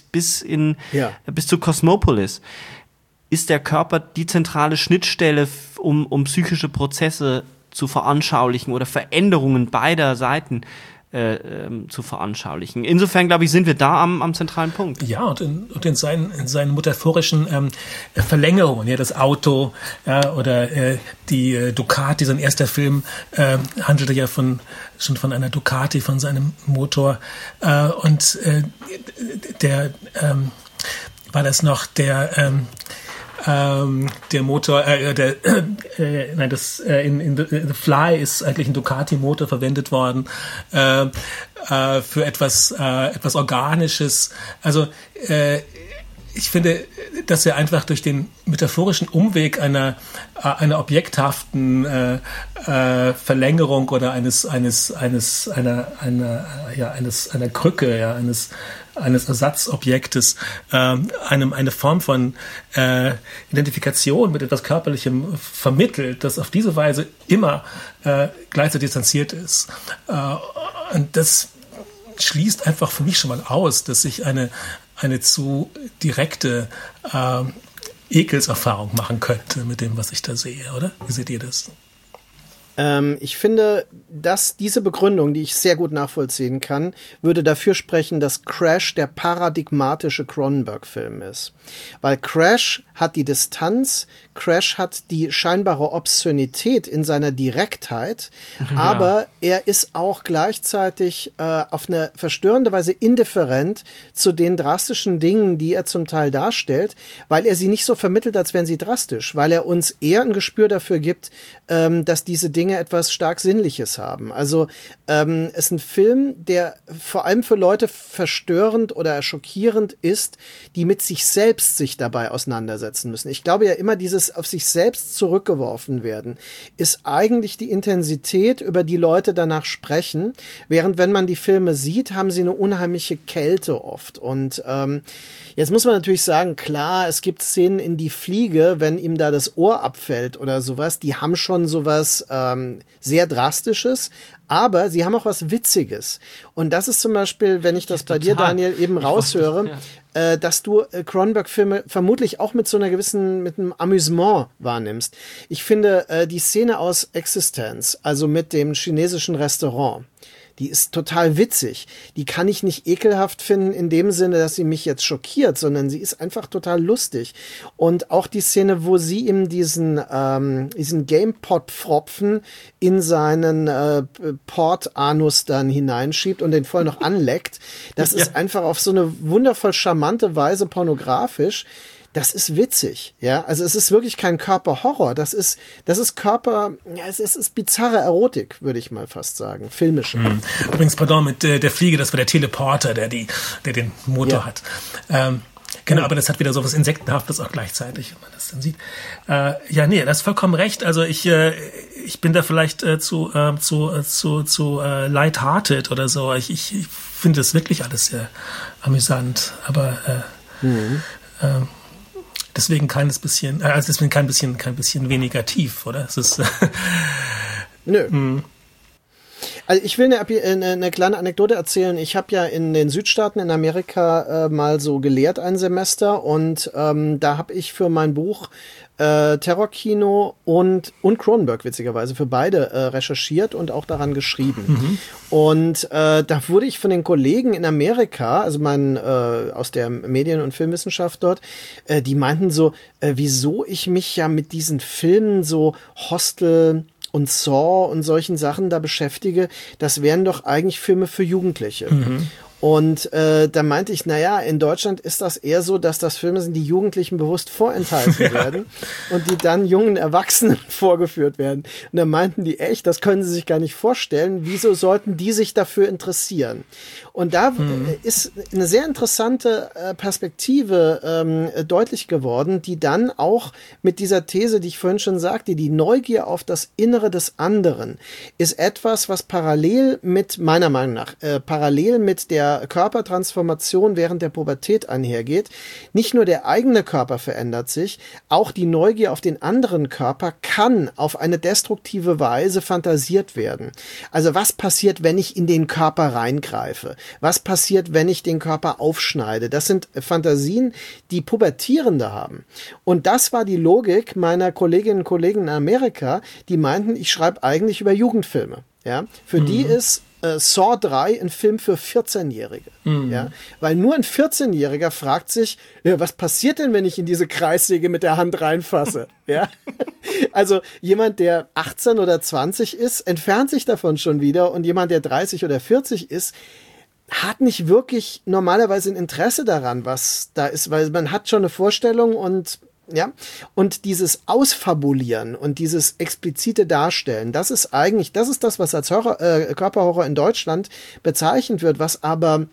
S3: zu Cosmopolis, ist der Körper die zentrale Schnittstelle, um psychische Prozesse zu veranschaulichen oder Veränderungen beider Seiten zu veranschaulichen. Insofern, glaube ich, sind wir da am zentralen Punkt.
S5: Ja, und in seinen metaphorischen Verlängerungen, ja, das Auto oder die Ducati, sein erster Film handelte ja schon von einer Ducati, von seinem Motor. Und war das noch der Motor, in The Fly ist eigentlich ein Ducati-Motor verwendet worden für etwas Organisches. Also ich finde, dass er einfach durch den metaphorischen Umweg einer objekthaften Verlängerung oder einer Krücke, ja, eines Ersatzobjektes, eine Form von Identifikation mit etwas Körperlichem vermittelt, das auf diese Weise immer gleichzeitig distanziert ist. Und das schließt einfach für mich schon mal aus, dass ich eine zu direkte Ekelserfahrung machen könnte mit dem, was ich da sehe, oder? Wie seht ihr das?
S4: Ich finde, dass diese Begründung, die ich sehr gut nachvollziehen kann, würde dafür sprechen, dass Crash der paradigmatische Cronenberg-Film ist. Weil Crash hat die Distanz, Crash hat die scheinbare Obszönität in seiner Direktheit, aber er ist auch gleichzeitig auf eine verstörende Weise indifferent zu den drastischen Dingen, die er zum Teil darstellt, weil er sie nicht so vermittelt, als wären sie drastisch, weil er uns eher ein Gespür dafür gibt, dass diese Dinge etwas stark Sinnliches haben. Also es ist ein Film, der vor allem für Leute verstörend oder schockierend ist, die mit sich selbst sich dabei auseinandersetzen müssen. Ich glaube ja immer, dieses auf sich selbst zurückgeworfen werden, ist eigentlich die Intensität, über die Leute danach sprechen, während wenn man die Filme sieht, haben sie eine unheimliche Kälte oft. Und jetzt muss man natürlich sagen, klar, es gibt Szenen in Die Fliege, wenn ihm da das Ohr abfällt oder sowas, die haben schon sowas sehr Drastisches, aber sie haben auch was Witziges. Und das ist zum Beispiel, wenn ich das bei dir, Daniel, eben raushöre, dass du Cronenberg-Filme vermutlich auch mit so einer gewissen, mit einem Amüsement wahrnimmst. Ich finde die Szene aus Existence, also mit dem chinesischen Restaurant, die ist total witzig. Die kann ich nicht ekelhaft finden in dem Sinne, dass sie mich jetzt schockiert, sondern sie ist einfach total lustig. Und auch die Szene, wo sie ihm diesen Gamepod-Pfropfen in seinen Port-Anus dann hineinschiebt und den voll noch anleckt, das ist einfach auf so eine wundervoll charmante Weise pornografisch. Das ist witzig, ja. Also es ist wirklich kein Körperhorror. Das ist es ist bizarre Erotik, würde ich mal fast sagen. Filmische.
S5: Übrigens, pardon, mit der Fliege, das war der Teleporter, der den Motor hat. Genau, aber das hat wieder so was Insektenhaftes auch gleichzeitig, wenn man das dann sieht. Das ist vollkommen recht. Also ich bin da vielleicht zu lighthearted oder so. Ich finde das wirklich alles sehr amüsant, aber deswegen kein bisschen weniger tief, oder? Es ist
S4: Nö. Also ich will eine kleine Anekdote erzählen. Ich habe ja in den Südstaaten in Amerika mal so gelehrt ein Semester und da habe ich für mein Buch Terrorkino und Cronenberg witzigerweise für beide recherchiert und auch daran geschrieben. Und da wurde ich von den Kollegen in Amerika, also aus der Medien- und Filmwissenschaft dort, die meinten so, wieso ich mich ja mit diesen Filmen so Hostel und Saw und solchen Sachen da beschäftige, das wären doch eigentlich Filme für Jugendliche. Und da meinte ich, in Deutschland ist das eher so, dass das Filme sind, die Jugendlichen bewusst vorenthalten werden und die dann jungen Erwachsenen vorgeführt werden. Und da meinten die echt, das können sie sich gar nicht vorstellen. Wieso sollten die sich dafür interessieren? Und da ist eine sehr interessante Perspektive deutlich geworden, die dann auch mit dieser These, die ich vorhin schon sagte, die Neugier auf das Innere des anderen, ist etwas, was meiner Meinung nach, parallel mit der Körpertransformation während der Pubertät einhergeht. Nicht nur der eigene Körper verändert sich, auch die Neugier auf den anderen Körper kann auf eine destruktive Weise fantasiert werden. Also was passiert, wenn ich in den Körper reingreife? Was passiert, wenn ich den Körper aufschneide? Das sind Fantasien, die Pubertierende haben. Und das war die Logik meiner Kolleginnen und Kollegen in Amerika, die meinten, ich schreibe eigentlich über Jugendfilme. Ja? Für die ist Saw 3 ein Film für 14-Jährige. Ja? Weil nur ein 14-Jähriger fragt sich, was passiert denn, wenn ich in diese Kreissäge mit der Hand reinfasse? Ja? Also jemand, der 18 oder 20 ist, entfernt sich davon schon wieder und jemand, der 30 oder 40 ist, hat nicht wirklich normalerweise ein Interesse daran, was da ist, weil man hat schon eine Vorstellung und dieses Ausfabulieren und dieses explizite Darstellen, das ist das, was als Körperhorror in Deutschland bezeichnet wird, was aber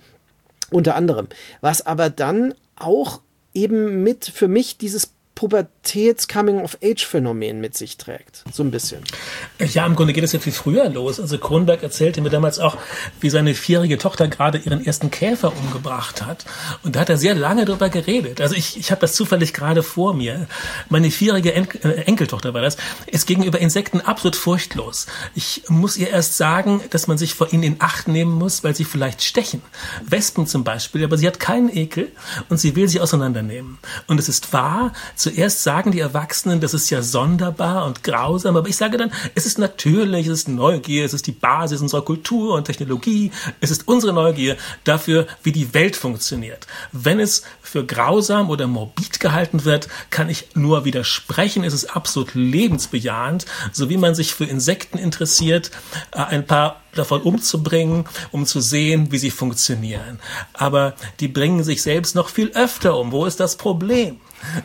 S4: dann auch eben für mich dieses Pubertäts-Coming-of-Age-Phänomen mit sich trägt. So ein bisschen.
S5: Ja, im Grunde geht es ja viel früher los. Also Cronenberg erzählte mir damals auch, wie seine 4-jährige Tochter gerade ihren ersten Käfer umgebracht hat. Und da hat er sehr lange drüber geredet. Also ich habe das zufällig gerade vor mir. Meine 4-jährige Enkeltochter war das, ist gegenüber Insekten absolut furchtlos. Ich muss ihr erst sagen, dass man sich vor ihnen in Acht nehmen muss, weil sie vielleicht stechen. Wespen zum Beispiel, aber sie hat keinen Ekel und sie will sie auseinandernehmen. Und es ist wahr, zuerst sagen die Erwachsenen, das ist ja sonderbar und grausam, aber ich sage dann, es ist natürlich, es ist Neugier, es ist die Basis unserer Kultur und Technologie, es ist unsere Neugier dafür, wie die Welt funktioniert. Wenn es für grausam oder morbid gehalten wird, kann ich nur widersprechen, es ist absolut lebensbejahend, so wie man sich für Insekten interessiert, ein paar davon umzubringen, um zu sehen, wie sie funktionieren. Aber die bringen sich selbst noch viel öfter um. Wo ist das Problem?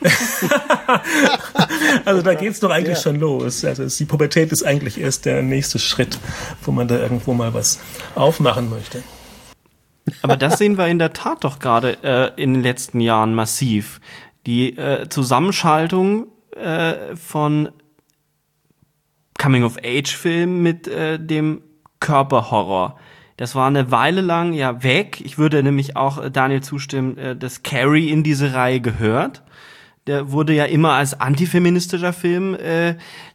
S5: Also da geht's doch eigentlich schon los. Also die Pubertät ist eigentlich erst der nächste Schritt, wo man da irgendwo mal was aufmachen möchte.
S3: Aber das sehen wir in der Tat doch gerade in den letzten Jahren massiv. Die Zusammenschaltung von Coming-of-Age-Filmen mit dem Körperhorror. Das war eine Weile lang weg. Ich würde nämlich auch Daniel zustimmen, dass Carrie in diese Reihe gehört. Der wurde ja immer als antifeministischer Film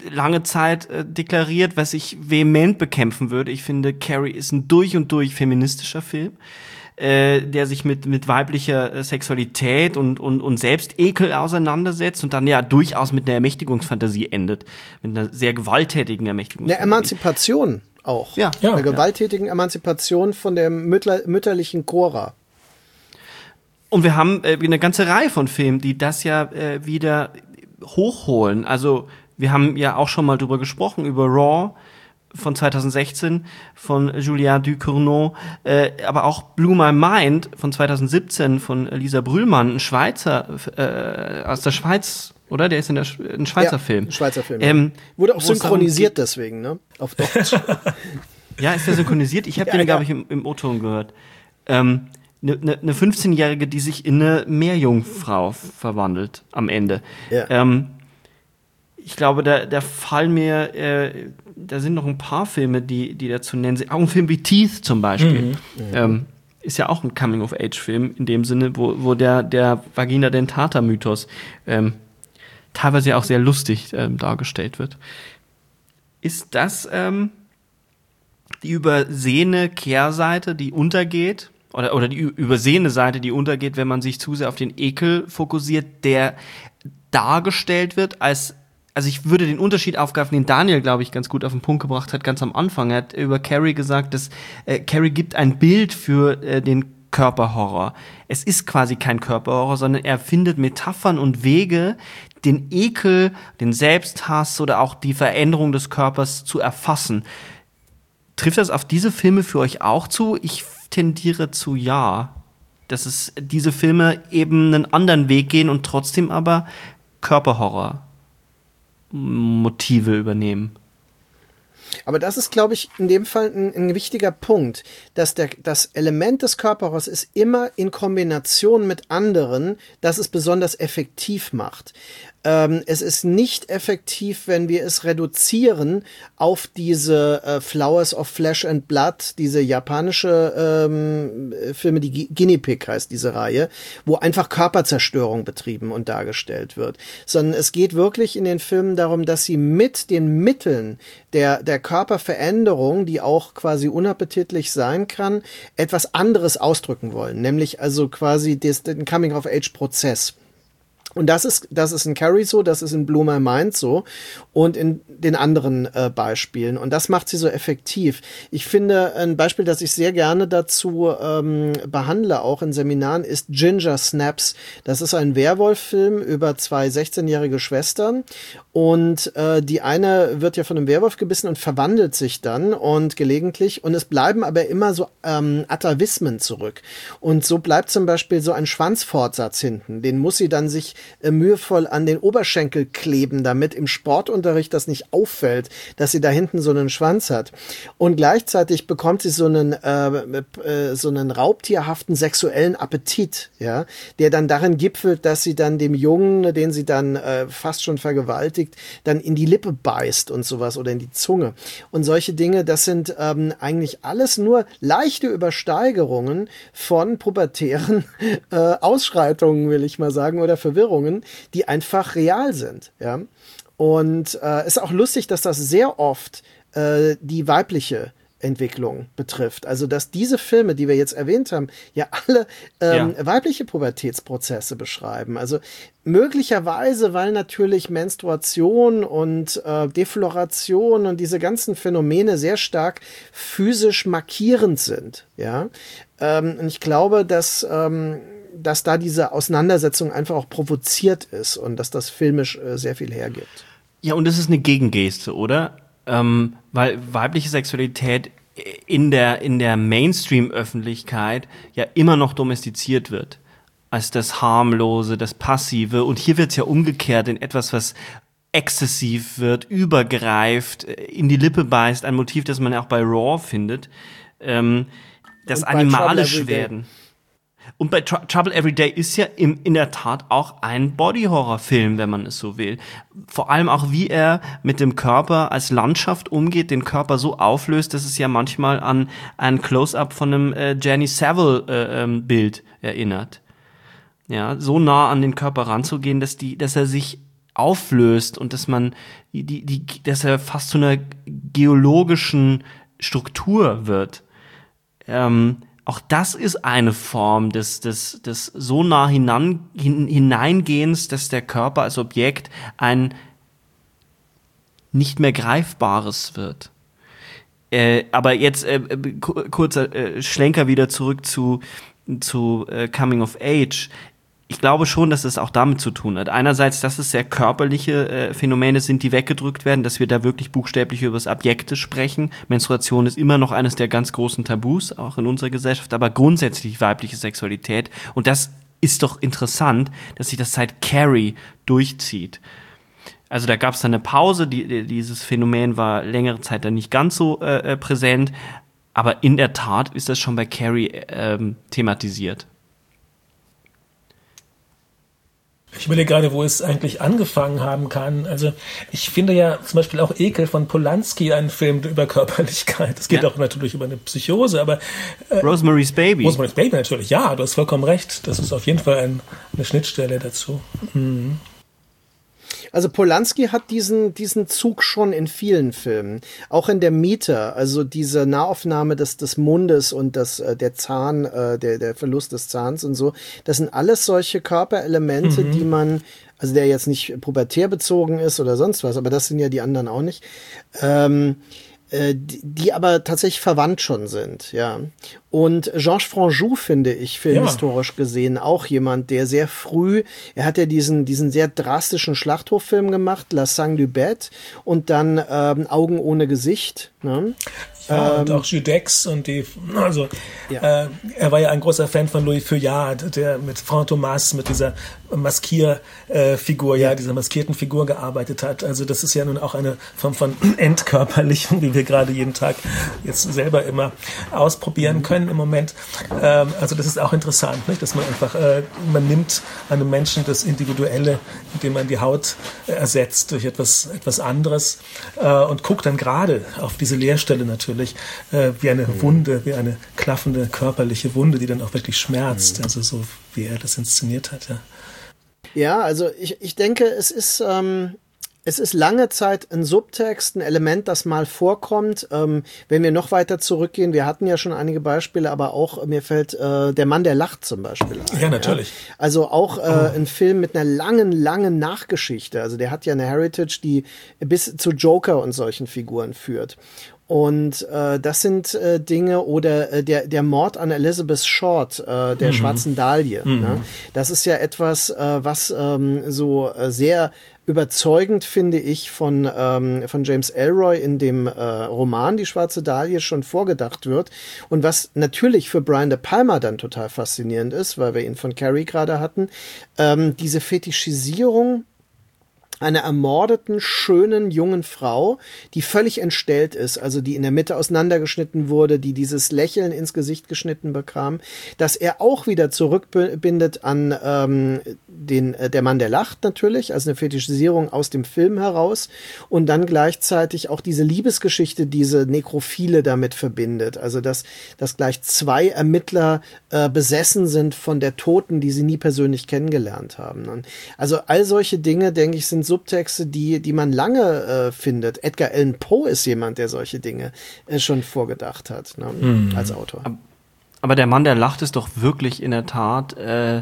S3: lange Zeit deklariert, was ich vehement bekämpfen würde. Ich finde, Carrie ist ein durch und durch feministischer Film, der sich mit weiblicher Sexualität und Selbstekel auseinandersetzt und dann ja durchaus mit einer Ermächtigungsfantasie endet. Mit einer sehr gewalttätigen Ermächtigungsfantasie.
S4: Eine Emanzipation auch.
S3: Ja.
S4: Eine gewalttätigen Emanzipation von der mütterlichen Cora.
S3: Und wir haben eine ganze Reihe von Filmen, die das ja wieder hochholen. Also wir haben ja auch schon mal drüber gesprochen, über Raw von 2016 von Julien Ducournau, aber auch Blew My Mind von 2017 von Lisa Brühlmann, ein Schweizer aus der Schweiz, oder? Der ist ein Schweizer Film.
S4: Ein Schweizer Film. Wurde auch synchronisiert deswegen, ne? Auf Deutsch.
S3: Ja, ist der synchronisiert? Ich habe den, glaube ich, im O-Ton gehört. Eine 15-Jährige, die sich in eine Meerjungfrau verwandelt am Ende.
S4: Ja.
S3: Ich glaube, da fallen mir, da sind noch ein paar Filme, die dazu nennen sind. Auch ein Film wie Teeth zum Beispiel. Ist ja auch ein Coming-of-Age-Film in dem Sinne, wo der Vagina-Dentata-Mythos teilweise ja auch sehr lustig dargestellt wird. Ist das die übersehene Kehrseite, die untergeht? Oder die übersehene Seite, die untergeht, wenn man sich zu sehr auf den Ekel fokussiert, der dargestellt wird als, also ich würde den Unterschied aufgreifen, den Daniel, glaube ich, ganz gut auf den Punkt gebracht hat, ganz am Anfang. Er hat über Carrie gesagt, dass Carrie gibt ein Bild für den Körperhorror. Es ist quasi kein Körperhorror, sondern er findet Metaphern und Wege, den Ekel, den Selbsthass oder auch die Veränderung des Körpers zu erfassen. Trifft das auf diese Filme für euch auch zu? Ich tendiere zu ja, dass es diese Filme eben einen anderen Weg gehen und trotzdem aber Körperhorror-Motive übernehmen.
S4: Aber das ist, glaube ich, in dem Fall ein wichtiger Punkt, dass das Element des Körperhorrors ist immer in Kombination mit anderen, dass es besonders effektiv macht. Es ist nicht effektiv, wenn wir es reduzieren auf diese Flowers of Flesh and Blood, diese japanische Filme, die Guinea Pig heißt diese Reihe, wo einfach Körperzerstörung betrieben und dargestellt wird. Sondern es geht wirklich in den Filmen darum, dass sie mit den Mitteln der Körperveränderung, die auch quasi unappetitlich sein kann, etwas anderes ausdrücken wollen. Nämlich also quasi den Coming-of-Age-Prozess. Und das ist in Carrie so, das ist in Blew My Mind so und in den anderen Beispielen. Und das macht sie so effektiv. Ich finde, ein Beispiel, das ich sehr gerne dazu behandle, auch in Seminaren, ist Ginger Snaps. Das ist ein Werwolf-Film über zwei 16-jährige Schwestern. Und die eine wird ja von einem Werwolf gebissen und verwandelt sich dann und gelegentlich. Und es bleiben aber immer so Atavismen zurück. Und so bleibt zum Beispiel so ein Schwanzfortsatz hinten. Den muss sie dann sich mühevoll an den Oberschenkel kleben, damit im Sportunterricht das nicht auffällt, dass sie da hinten so einen Schwanz hat. Und gleichzeitig bekommt sie so einen raubtierhaften sexuellen Appetit, ja, der dann darin gipfelt, dass sie dann dem Jungen, den sie dann fast schon vergewaltigt, dann in die Lippe beißt und sowas oder in die Zunge. Und solche Dinge, das sind eigentlich alles nur leichte Übersteigerungen von pubertären Ausschreitungen, will ich mal sagen, oder Verwirrungen, die einfach real sind. Ja? Und ist auch lustig, dass das sehr oft die weibliche Entwicklung betrifft. Also, dass diese Filme, die wir jetzt erwähnt haben, ja alle weibliche Pubertätsprozesse beschreiben. Also möglicherweise, weil natürlich Menstruation und Defloration und diese ganzen Phänomene sehr stark physisch markierend sind. Ja? Und ich glaube, dass da diese Auseinandersetzung einfach auch provoziert ist und dass das filmisch sehr viel hergibt.
S3: Ja, und das ist eine Gegengeste, oder? Weil weibliche Sexualität in der Mainstream-Öffentlichkeit ja immer noch domestiziert wird. Als das Harmlose, das Passive. Und hier wird es ja umgekehrt in etwas, was exzessiv wird, übergreift, in die Lippe beißt. Ein Motiv, das man ja auch bei Raw findet. Das animalisch werden. Und bei Trouble Every Day ist ja in der Tat auch ein Body-Horror-Film, wenn man es so will. Vor allem auch, wie er mit dem Körper als Landschaft umgeht, den Körper so auflöst, dass es ja manchmal an ein Close-Up von einem Jenny Savile Bild erinnert. Ja, so nah an den Körper ranzugehen, dass er sich auflöst und dass man dass er fast zu einer geologischen Struktur wird. Auch das ist eine Form des so nah hineingehens, dass der Körper als Objekt ein nicht mehr Greifbares wird. Aber jetzt kurzer Schlenker wieder zurück zu Coming of Age. Ich glaube schon, dass es auch damit zu tun hat. Einerseits, dass es sehr körperliche Phänomene sind, die weggedrückt werden, dass wir da wirklich buchstäblich über das Objekte sprechen. Menstruation ist immer noch eines der ganz großen Tabus, auch in unserer Gesellschaft, aber grundsätzlich weibliche Sexualität. Und das ist doch interessant, dass sich das seit Carrie durchzieht. Also da gab es dann eine Pause, dieses Phänomen war längere Zeit dann nicht ganz so präsent, aber in der Tat ist das schon bei Carrie thematisiert.
S5: Ich überlege gerade, wo es eigentlich angefangen haben kann. Also ich finde ja zum Beispiel auch Ekel von Polanski einen Film über Körperlichkeit. Es geht auch natürlich über eine Psychose, aber
S3: Rosemary's Baby.
S5: Rosemary's Baby natürlich, ja, du hast vollkommen recht. Das ist auf jeden Fall eine Schnittstelle dazu. Mhm.
S4: Also Polanski hat diesen Zug schon in vielen Filmen. Auch in Der Mieter, also diese Nahaufnahme des Mundes und der Zahn, der Verlust des Zahns und so. Das sind alles solche Körperelemente, die man, also der jetzt nicht pubertär bezogen ist oder sonst was, aber das sind ja die anderen auch nicht, die aber tatsächlich verwandt schon sind, ja. Und Georges Franju, finde ich, filmhistorisch gesehen, auch jemand, der sehr früh, er hat ja diesen sehr drastischen Schlachthofilm gemacht, La Sang du Bête, und dann Augen ohne Gesicht, ne?
S5: Ja, und auch Judex und er war ja ein großer Fan von Louis Feuillade, der mit Franck Thomas, mit dieser Maskierfigur, dieser maskierten Figur gearbeitet hat. Also das ist ja nun auch eine Form von Entkörperlichung, die wir gerade jeden Tag jetzt selber immer ausprobieren können im Moment. Also das ist auch interessant, nicht? Dass man einfach, man nimmt einem Menschen das Individuelle, indem man die Haut ersetzt durch etwas anderes und guckt dann gerade auf diese Leerstelle natürlich wie eine Wunde, wie eine klaffende körperliche Wunde, die dann auch wirklich schmerzt. Also so wie er das inszeniert hat.
S4: Ja, also ich denke, es ist lange Zeit ein Subtext, ein Element, das mal vorkommt. Wenn wir noch weiter zurückgehen, wir hatten ja schon einige Beispiele, aber auch, mir fällt Der Mann, der lacht zum Beispiel ein.
S5: Ja, natürlich.
S4: Ja? Also auch ein Film mit einer langen Nachgeschichte. Also der hat ja eine Heritage, die bis zu Joker und solchen Figuren führt. Und das sind Dinge, oder der Mord an Elizabeth Short, der Schwarzen Dahlie. Ne? Das ist ja etwas, was so sehr überzeugend, finde ich, von James Ellroy in dem Roman Die Schwarze Dahlie schon vorgedacht wird. Und was natürlich für Brian De Palma dann total faszinierend ist, weil wir ihn von Carrie gerade hatten, diese Fetischisierung einer ermordeten, schönen, jungen Frau, die völlig entstellt ist, also die in der Mitte auseinandergeschnitten wurde, die dieses Lächeln ins Gesicht geschnitten bekam, dass er auch wieder zurückbindet an Der Mann, der lacht natürlich, also eine Fetischisierung aus dem Film heraus, und dann gleichzeitig auch diese Liebesgeschichte, diese Nekrophile damit verbindet, also dass gleich zwei Ermittler besessen sind von der Toten, die sie nie persönlich kennengelernt haben. Also all solche Dinge, denke ich, sind Subtexte, die man lange findet. Edgar Allan Poe ist jemand, der solche Dinge schon vorgedacht hat, ne, als Autor.
S3: Aber Der Mann, der lacht, ist doch wirklich in der Tat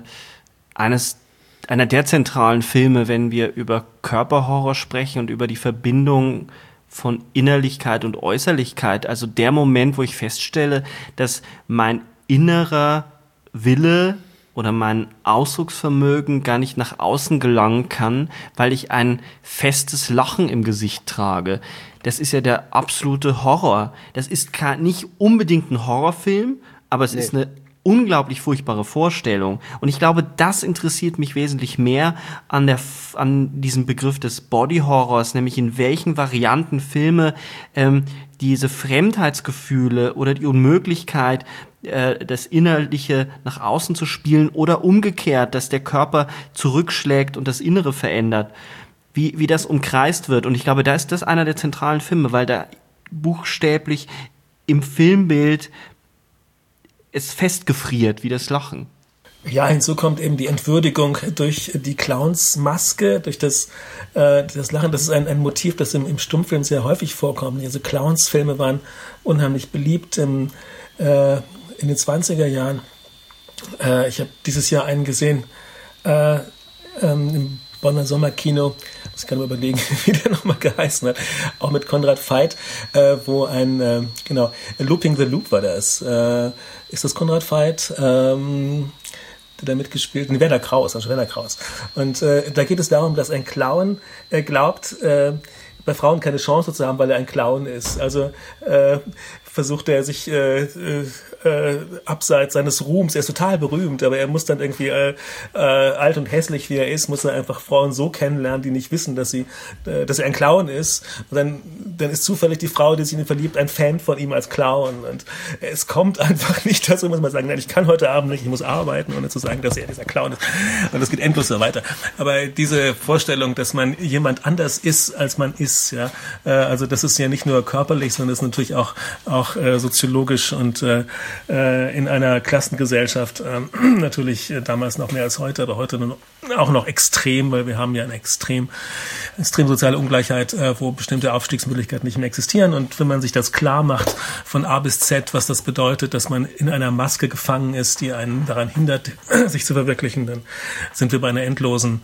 S3: einer der zentralen Filme, wenn wir über Körperhorror sprechen und über die Verbindung von Innerlichkeit und Äußerlichkeit. Also der Moment, wo ich feststelle, dass mein innerer Wille oder mein Ausdrucksvermögen gar nicht nach außen gelangen kann, weil ich ein festes Lachen im Gesicht trage. Das ist ja der absolute Horror. Das ist nicht unbedingt ein Horrorfilm, aber es ist eine unglaublich furchtbare Vorstellung. Und ich glaube, das interessiert mich wesentlich mehr an diesem Begriff des Body-Horrors, nämlich in welchen Varianten Filme diese Fremdheitsgefühle oder die Unmöglichkeit, das Innerliche nach außen zu spielen, oder umgekehrt, dass der Körper zurückschlägt und das Innere verändert, wie das umkreist wird. Und ich glaube, da ist das einer der zentralen Filme, weil da buchstäblich im Filmbild es festgefriert, wie das Lachen.
S5: Ja, hinzu kommt eben die Entwürdigung durch die Clownsmaske, durch das Lachen. Das ist ein Motiv, das im Stummfilm sehr häufig vorkommt. Also Clownsfilme waren unheimlich beliebt in den 20er Jahren. Ich habe dieses Jahr einen gesehen im Bonner Sommerkino. Ich kann mir überlegen, wie der nochmal geheißen hat. Auch mit Konrad Veidt, wo Looping the Loop war das. Ist das Konrad Veidt? Der mitgespielt, Werner Kraus. Und da geht es darum, dass ein Clown glaubt, bei Frauen keine Chance zu haben, weil er ein Clown ist. Also versucht er sich abseits seines Ruhms, er ist total berühmt, aber er muss dann irgendwie alt und hässlich wie er ist, muss er einfach Frauen so kennenlernen, die nicht wissen, dass er ein Clown ist. Und dann ist zufällig die Frau, die sich in ihn verliebt, ein Fan von ihm als Clown. Und es kommt einfach nicht dazu, muss man sagen, nein, ich kann heute Abend nicht, ich muss arbeiten, ohne zu sagen, dass er dieser Clown ist. Und das geht endlos so weiter. Aber diese Vorstellung, dass man jemand anders ist, als man ist, ja, also das ist ja nicht nur körperlich, sondern das ist natürlich auch soziologisch und in einer Klassengesellschaft natürlich damals noch mehr als heute, aber heute auch noch extrem, weil wir haben ja eine extrem soziale Ungleichheit, wo bestimmte Aufstiegsmöglichkeiten nicht mehr existieren. Und wenn man sich das klar macht von A bis Z, was das bedeutet, dass man in einer Maske gefangen ist, die einen daran hindert, sich zu verwirklichen, dann sind wir bei einer endlosen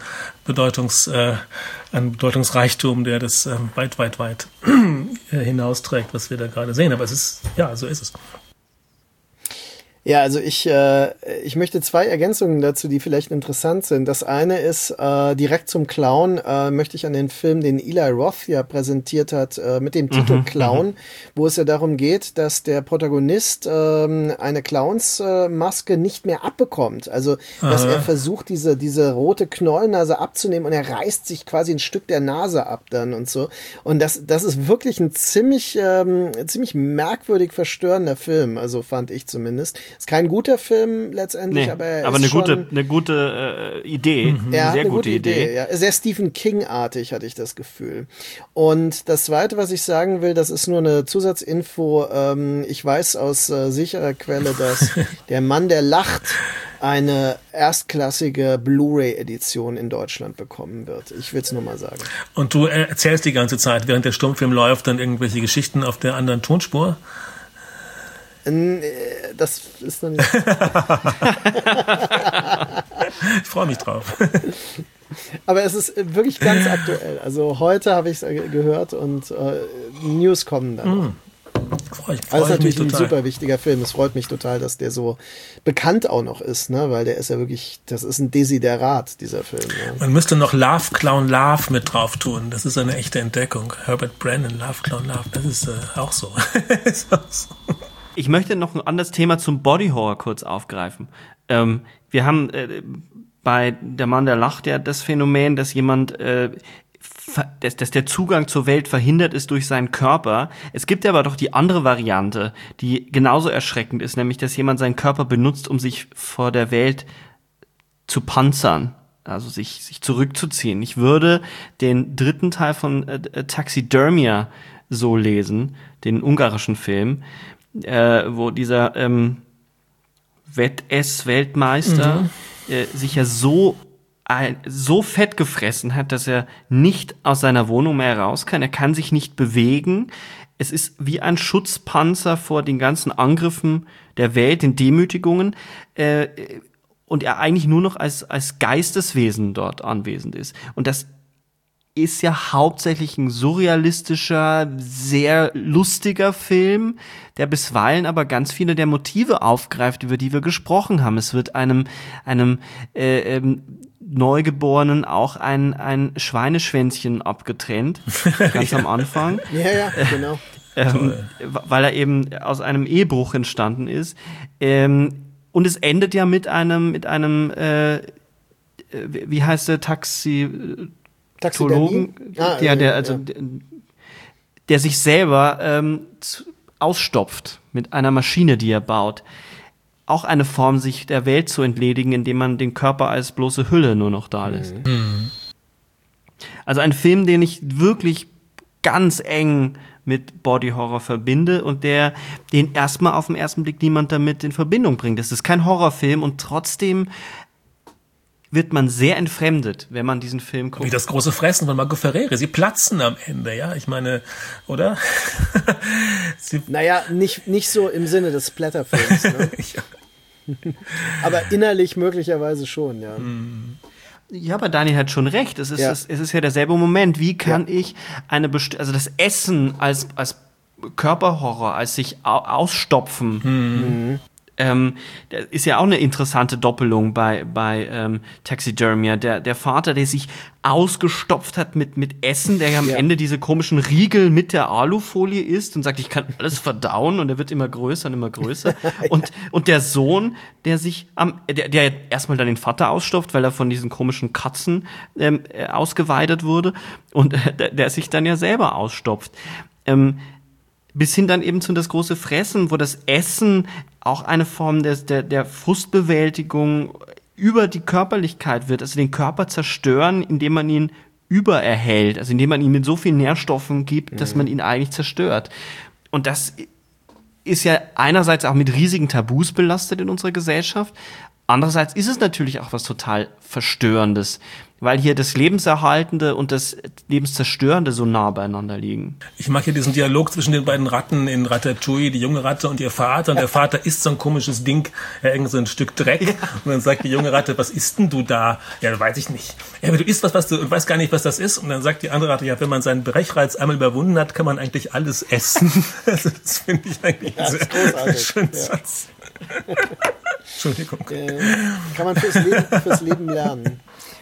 S5: Bedeutungsreichtum, der das weit hinausträgt, was wir da gerade sehen. Aber es ist, ja, so ist es.
S4: Ja, also ich möchte zwei Ergänzungen dazu, die vielleicht interessant sind. Das eine ist, direkt zum Clown möchte ich an den Film, den Eli Roth ja präsentiert hat, mit dem Titel Clown, wo es ja darum geht, dass der Protagonist eine Clownsmaske nicht mehr abbekommt. Also, dass er versucht, diese rote Knollennase abzunehmen und er reißt sich quasi ein Stück der Nase ab dann und so. Und das ist wirklich ein ziemlich merkwürdig verstörender Film, also fand ich zumindest. Ist kein guter Film letztendlich, aber er
S3: aber
S4: ist
S3: eine gute Idee.
S4: Ja,
S3: sehr
S4: eine
S3: gute Idee.
S4: Ja, sehr Stephen King-artig, hatte ich das Gefühl. Und das Zweite, was ich sagen will, das ist nur eine Zusatzinfo. Ich weiß aus sicherer Quelle, dass Der Mann, der lacht, eine erstklassige Blu-ray-Edition in Deutschland bekommen wird. Ich will es nur mal sagen.
S5: Und du erzählst die ganze Zeit, während der Stummfilm läuft, dann irgendwelche Geschichten auf der anderen Tonspur?
S4: Das ist noch nicht.
S5: Ich freue mich drauf.
S4: Aber es ist wirklich ganz aktuell. Also heute habe ich es gehört und News kommen dann.
S5: Freu
S4: das ist natürlich
S5: mich
S4: ein
S5: total.
S4: super wichtiger Film. Es freut mich total, dass der so bekannt auch noch ist, ne? Weil der ist ja wirklich, das ist ein Desiderat, dieser Film. Ne?
S5: Man müsste noch Love, Clown, Love mit drauf tun. Das ist eine echte Entdeckung. Herbert Brennan, Love, Clown, Love. Das ist auch so. Ist auch so.
S3: Ich möchte noch ein anderes Thema zum Body Horror kurz aufgreifen. Wir haben bei Der Mann, der lacht ja das Phänomen, dass jemand dass der Zugang zur Welt verhindert ist durch seinen Körper. Es gibt aber doch die andere Variante, die genauso erschreckend ist, nämlich, dass jemand seinen Körper benutzt, um sich vor der Welt zu panzern, also sich zurückzuziehen. Ich würde den dritten Teil von Taxidermia so lesen, den ungarischen Film, wo dieser Wettess-Weltmeister sich ja so fett gefressen hat, dass er nicht aus seiner Wohnung mehr raus kann. Er kann sich nicht bewegen. Es ist wie ein Schutzpanzer vor den ganzen Angriffen der Welt, den Demütigungen. Und er eigentlich nur noch als Geisteswesen dort anwesend ist. Und das ist ja hauptsächlich ein surrealistischer, sehr lustiger Film, der bisweilen aber ganz viele der Motive aufgreift, über die wir gesprochen haben. Es wird einem Neugeborenen auch ein Schweineschwänzchen abgetrennt, ganz am Anfang.
S4: Ja, genau.
S3: Weil er eben aus einem Ehebruch entstanden ist. Und es endet ja mit einem wie heißt der Taxitologen, der sich selber ausstopft mit einer Maschine, die er baut. Auch eine Form, sich der Welt zu entledigen, indem man den Körper als bloße Hülle nur noch da lässt. Also ein Film, den ich wirklich ganz eng mit Body Horror verbinde und den erstmal auf den ersten Blick niemand damit in Verbindung bringt. Das ist kein Horrorfilm und trotzdem wird man sehr entfremdet, wenn man diesen Film guckt.
S5: Wie das große Fressen von Marco Ferreri. Sie platzen am Ende, ja? Ich meine, oder?
S4: Naja, nicht so im Sinne des Splatterfilms, ne?
S5: Ja.
S4: Aber innerlich möglicherweise schon, ja.
S3: Ja, aber Daniel hat schon recht. Es ist ja derselbe Moment. Wie kann ich also das Essen als Körperhorror, als sich ausstopfen, das ist ja auch eine interessante Doppelung bei Taxidermia. Der Vater, der sich ausgestopft hat mit Essen, der am Ende diese komischen Riegel mit der Alufolie isst und sagt, ich kann alles verdauen, und er wird immer größer und immer größer. Und der Sohn, der sich der erstmal dann den Vater ausstopft, weil er von diesen komischen Katzen ausgeweidet wurde, und der sich dann ja selber ausstopft. Bis hin dann eben zu das große Fressen, wo das Essen auch eine Form der Frustbewältigung über die Körperlichkeit wird, also den Körper zerstören, indem man ihn übererhält, also indem man ihm mit so vielen Nährstoffen gibt, dass man ihn eigentlich zerstört. Und das ist ja einerseits auch mit riesigen Tabus belastet in unserer Gesellschaft, andererseits ist es natürlich auch was total Verstörendes, weil hier das Lebenserhaltende und das Lebenszerstörende so nah beieinander liegen.
S5: Ich mag hier diesen Dialog zwischen den beiden Ratten in Ratatouille, die junge Ratte und ihr Vater. Und der Vater isst so ein komisches Ding, irgend so ein Stück Dreck. Ja. Und dann sagt die junge Ratte, was isst denn du da? Ja, weiß ich nicht. Ja, aber du isst was du weißt gar nicht, was das ist. Und dann sagt die andere Ratte, ja, wenn man seinen Brechreiz einmal überwunden hat, kann man eigentlich alles essen. Also das finde ich eigentlich einen sehr schönen Satz. Entschuldigung.
S4: Kann man fürs Leben lernen.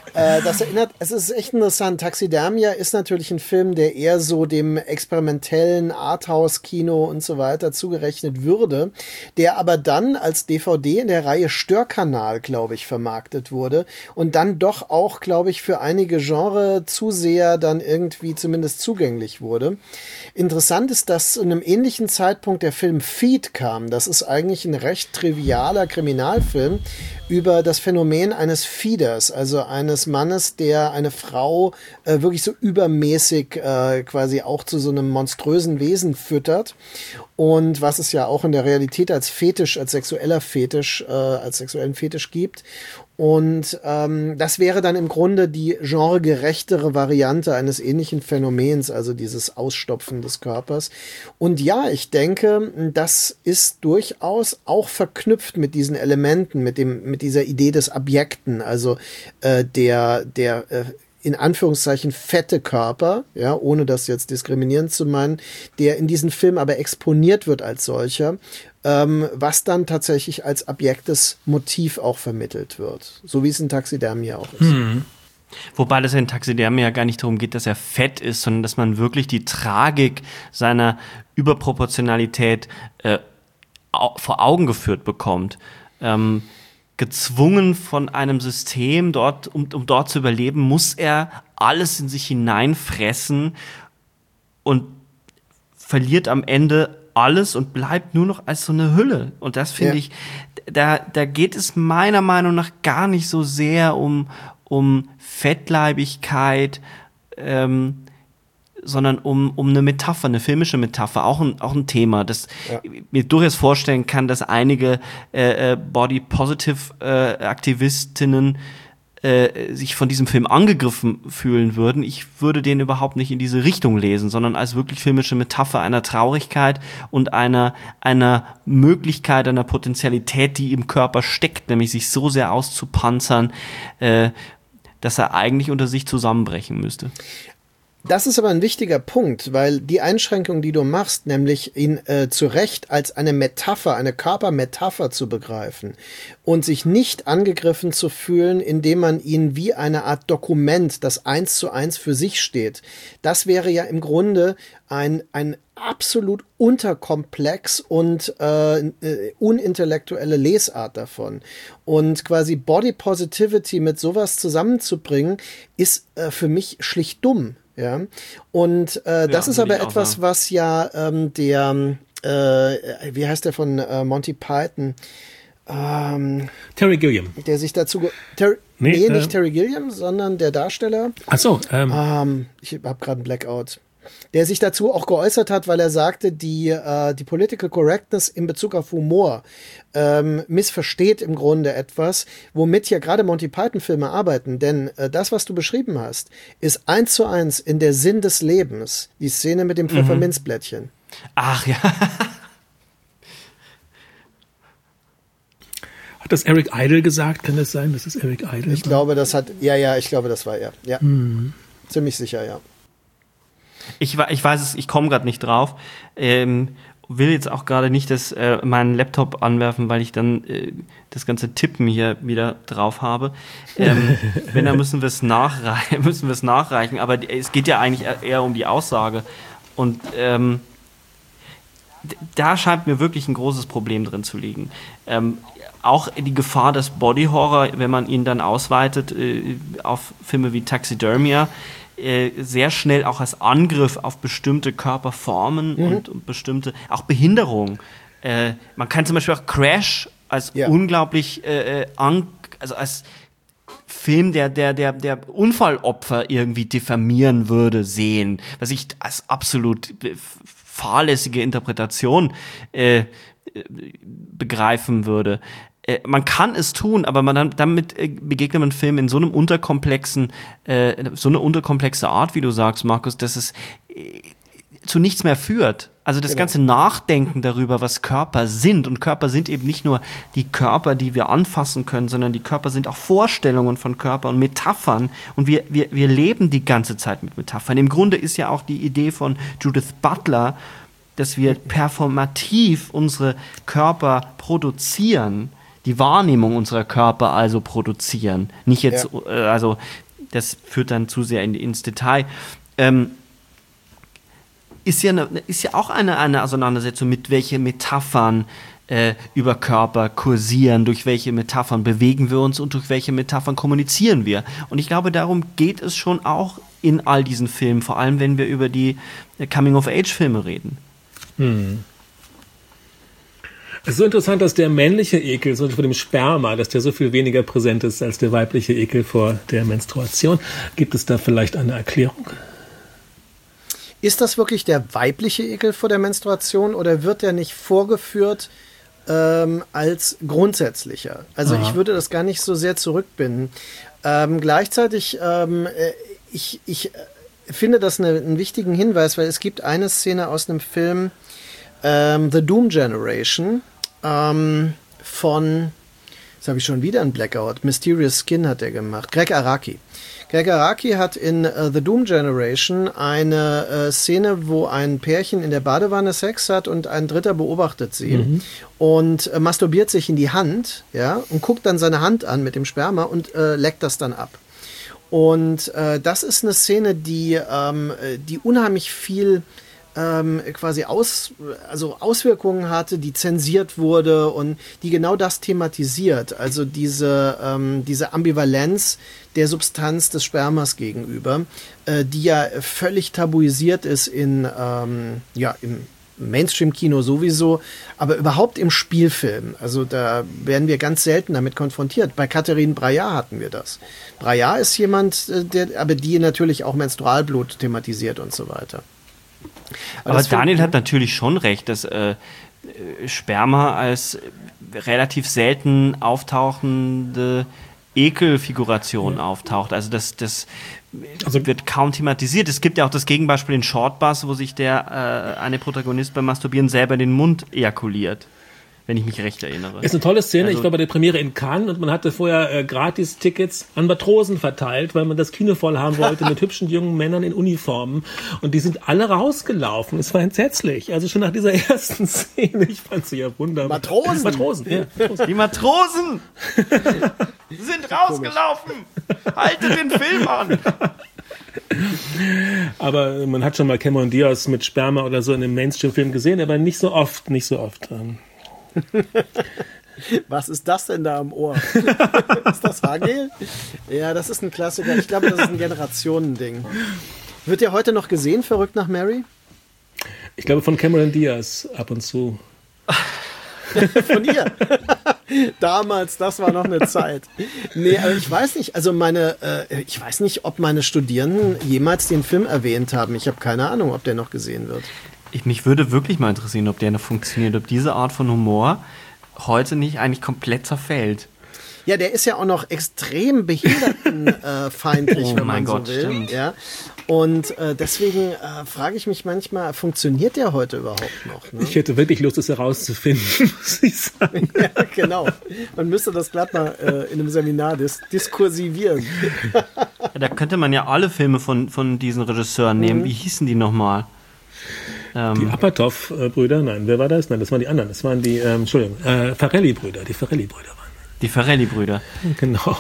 S4: Es ist echt interessant. Taxidermia ist natürlich ein Film, der eher so dem experimentellen Arthouse-Kino und so weiter zugerechnet würde, der aber dann als DVD in der Reihe Störkanal, glaube ich, vermarktet wurde und dann doch auch, glaube ich, für einige Genre-Zuseher dann irgendwie zumindest zugänglich wurde. Interessant ist, dass zu einem ähnlichen Zeitpunkt der Film Feed kam. Das ist eigentlich ein recht trivialer Kriminalfilm über das Phänomen eines Feeders, also eines Mannes, der eine Frau wirklich so übermäßig quasi auch zu so einem monströsen Wesen füttert, und was es ja auch in der Realität als Fetisch, als sexuellen Fetisch gibt. Und das wäre dann im Grunde die genregerechtere Variante eines ähnlichen Phänomens, also dieses Ausstopfen des Körpers. Und ja, ich denke, das ist durchaus auch verknüpft mit diesen Elementen, mit dieser Idee des Abjekten, also der in Anführungszeichen fette Körper, ja, ohne das jetzt diskriminierend zu meinen, der in diesem Film aber exponiert wird als solcher, was dann tatsächlich als abjektes Motiv auch vermittelt wird. So wie es in Taxidermia auch ist.
S3: Wobei das in Taxidermia gar nicht darum geht, dass er fett ist, sondern dass man wirklich die Tragik seiner Überproportionalität vor Augen geführt bekommt. Gezwungen von einem System, um dort zu überleben, muss er alles in sich hineinfressen und verliert am Ende alles und bleibt nur noch als so eine Hülle. Und das finde ich, da geht es meiner Meinung nach gar nicht so sehr um Fettleibigkeit, sondern um eine Metapher, eine filmische Metapher, auch ein Thema, das mir durchaus vorstellen kann, dass einige Body-Positive-Aktivistinnen sich von diesem Film angegriffen fühlen würden. Ich würde den überhaupt nicht in diese Richtung lesen, sondern als wirklich filmische Metapher einer Traurigkeit und einer Möglichkeit, einer Potentialität, die im Körper steckt, nämlich sich so sehr auszupanzern, dass er eigentlich unter sich zusammenbrechen müsste.
S4: Das ist aber ein wichtiger Punkt, weil die Einschränkung, die du machst, nämlich ihn zu Recht als eine Metapher, eine Körpermetapher zu begreifen und sich nicht angegriffen zu fühlen, indem man ihn wie eine Art Dokument, das 1:1 für sich steht, das wäre ja im Grunde ein absolut unterkomplex und unintellektuelle Lesart davon. Und quasi Body Positivity mit sowas zusammenzubringen, ist für mich schlicht dumm. Ja, und das ist aber etwas, was ja wie heißt der von Monty Python?
S5: Terry Gilliam.
S4: Der sich dazu nicht Terry Gilliam, sondern der Darsteller.
S5: Ach so.
S4: Ich habe gerade einen Blackout. der sich dazu auch geäußert hat, weil er sagte, die Political Correctness in Bezug auf Humor missversteht im Grunde etwas, womit ja gerade Monty Python-Filme arbeiten. Denn das, was du beschrieben hast, ist 1:1 in der Sinn des Lebens. Die Szene mit dem Pfefferminzblättchen.
S3: Ach ja.
S5: Hat das Eric Idle gesagt? Kann das sein, dass es Eric Idle
S4: Ich glaube, das war er. Ja. Ziemlich sicher, ja.
S3: Ich weiß es, ich komme gerade nicht drauf. Will jetzt auch gerade nicht meinen Laptop anwerfen, weil ich dann das ganze Tippen hier wieder drauf habe. Wenn, dann müssen wir es nachreichen. Aber es geht ja eigentlich eher um die Aussage. Und da scheint mir wirklich ein großes Problem drin zu liegen. Auch die Gefahr des Body Horror, wenn man ihn dann ausweitet auf Filme wie Taxidermia, sehr schnell auch als Angriff auf bestimmte Körperformen und bestimmte, auch Behinderung. Man kann zum Beispiel auch Crash als unglaublich, also als Film, der Unfallopfer irgendwie diffamieren würde, sehen, was ich als absolut fahrlässige Interpretation begreifen würde. Man kann es tun, aber damit begegnet man Film in so einer unterkomplexe Art, wie du sagst, Markus, dass es zu nichts mehr führt. Also das ganze Nachdenken darüber, was Körper sind. Und Körper sind eben nicht nur die Körper, die wir anfassen können, sondern die Körper sind auch Vorstellungen von Körper und Metaphern. Und wir leben die ganze Zeit mit Metaphern. Im Grunde ist ja auch die Idee von Judith Butler, dass wir performativ unsere Körper produzieren, die Wahrnehmung unserer Körper also produzieren. Nicht jetzt, also das führt dann zu sehr ins Detail. Ist ja auch eine Auseinandersetzung mit welche Metaphern über Körper kursieren, durch welche Metaphern bewegen wir uns und durch welche Metaphern kommunizieren wir. Und ich glaube, darum geht es schon auch in all diesen Filmen, vor allem wenn wir über die Coming-of-Age-Filme reden.
S5: Es ist so interessant, dass der männliche Ekel, so vor dem Sperma, dass der so viel weniger präsent ist als der weibliche Ekel vor der Menstruation. Gibt es da vielleicht eine Erklärung?
S4: Ist das wirklich der weibliche Ekel vor der Menstruation oder wird der nicht vorgeführt als grundsätzlicher? Also ich würde das gar nicht so sehr zurückbinden. Gleichzeitig, ich finde das einen wichtigen Hinweis, weil es gibt eine Szene aus einem Film, The Doom Generation, von, jetzt habe ich schon wieder einen Blackout, Mysterious Skin hat er gemacht, Greg Araki. Greg Araki hat in The Doom Generation eine Szene, wo ein Pärchen in der Badewanne Sex hat und ein Dritter beobachtet sie und masturbiert sich in die Hand, ja, und guckt dann seine Hand an mit dem Sperma und leckt das dann ab. Und das ist eine Szene, die unheimlich viel quasi Auswirkungen hatte, die zensiert wurde und die genau das thematisiert, also diese Ambivalenz der Substanz des Spermas gegenüber, die ja völlig tabuisiert ist im Mainstream-Kino sowieso, aber überhaupt im Spielfilm. Also da werden wir ganz selten damit konfrontiert. Bei Catherine Breillat hatten wir das. Breillat ist jemand, die natürlich auch Menstrualblut thematisiert und so weiter.
S3: Aber Daniel hat natürlich schon recht, dass Sperma als relativ selten auftauchende Ekelfiguration auftaucht. Also das wird kaum thematisiert. Es gibt ja auch das Gegenbeispiel in Shortbus, wo sich der eine Protagonist beim Masturbieren selber in den Mund ejakuliert. Wenn ich mich recht erinnere.
S5: Ist eine tolle Szene. Also, ich war bei der Premiere in Cannes und man hatte vorher Gratis-Tickets an Matrosen verteilt, weil man das Kino voll haben wollte mit hübschen jungen Männern in Uniformen. Und die sind alle rausgelaufen. Es war entsetzlich. Also schon nach dieser ersten Szene. Ich fand sie ja wunderbar. Matrosen, ja.
S3: Die Matrosen sind rausgelaufen. Haltet den Film an.
S5: Aber man hat schon mal Cameron Diaz mit Sperma oder so in einem Mainstream-Film gesehen, aber nicht so oft.
S4: Was ist das denn da am Ohr? Ist das Hagel? Ja, das ist ein Klassiker. Ich glaube, das ist ein Generationending. Wird der heute noch gesehen, Verrückt nach Mary?
S5: Ich glaube von Cameron Diaz ab und zu.
S4: Von ihr? Damals, das war noch eine Zeit. Nee, aber ich weiß nicht, also ich weiß nicht, ob meine Studierenden jemals den Film erwähnt haben. Ich habe keine Ahnung, ob der noch gesehen wird.
S3: Mich würde wirklich mal interessieren, ob der noch funktioniert, ob diese Art von Humor heute nicht eigentlich komplett zerfällt.
S4: Ja, der ist ja auch noch extrem behindertenfeindlich, wenn man so will.
S3: Stimmt.
S4: Ja. Und deswegen frage ich mich manchmal, funktioniert der heute überhaupt noch? Ne?
S5: Ich hätte wirklich Lust, das herauszufinden, muss ich sagen.
S4: Ja, genau. Man müsste das glatt mal in einem Seminar diskursivieren.
S3: Ja, da könnte man ja alle Filme von diesen Regisseuren nehmen. Wie hießen die nochmal?
S5: Die Apatow-Brüder? Nein, wer war das? Nein, das waren die anderen. Das waren die, Farrelly-Brüder. Die Farrelly-Brüder waren.
S3: Die Farrelly-Brüder.
S5: Genau.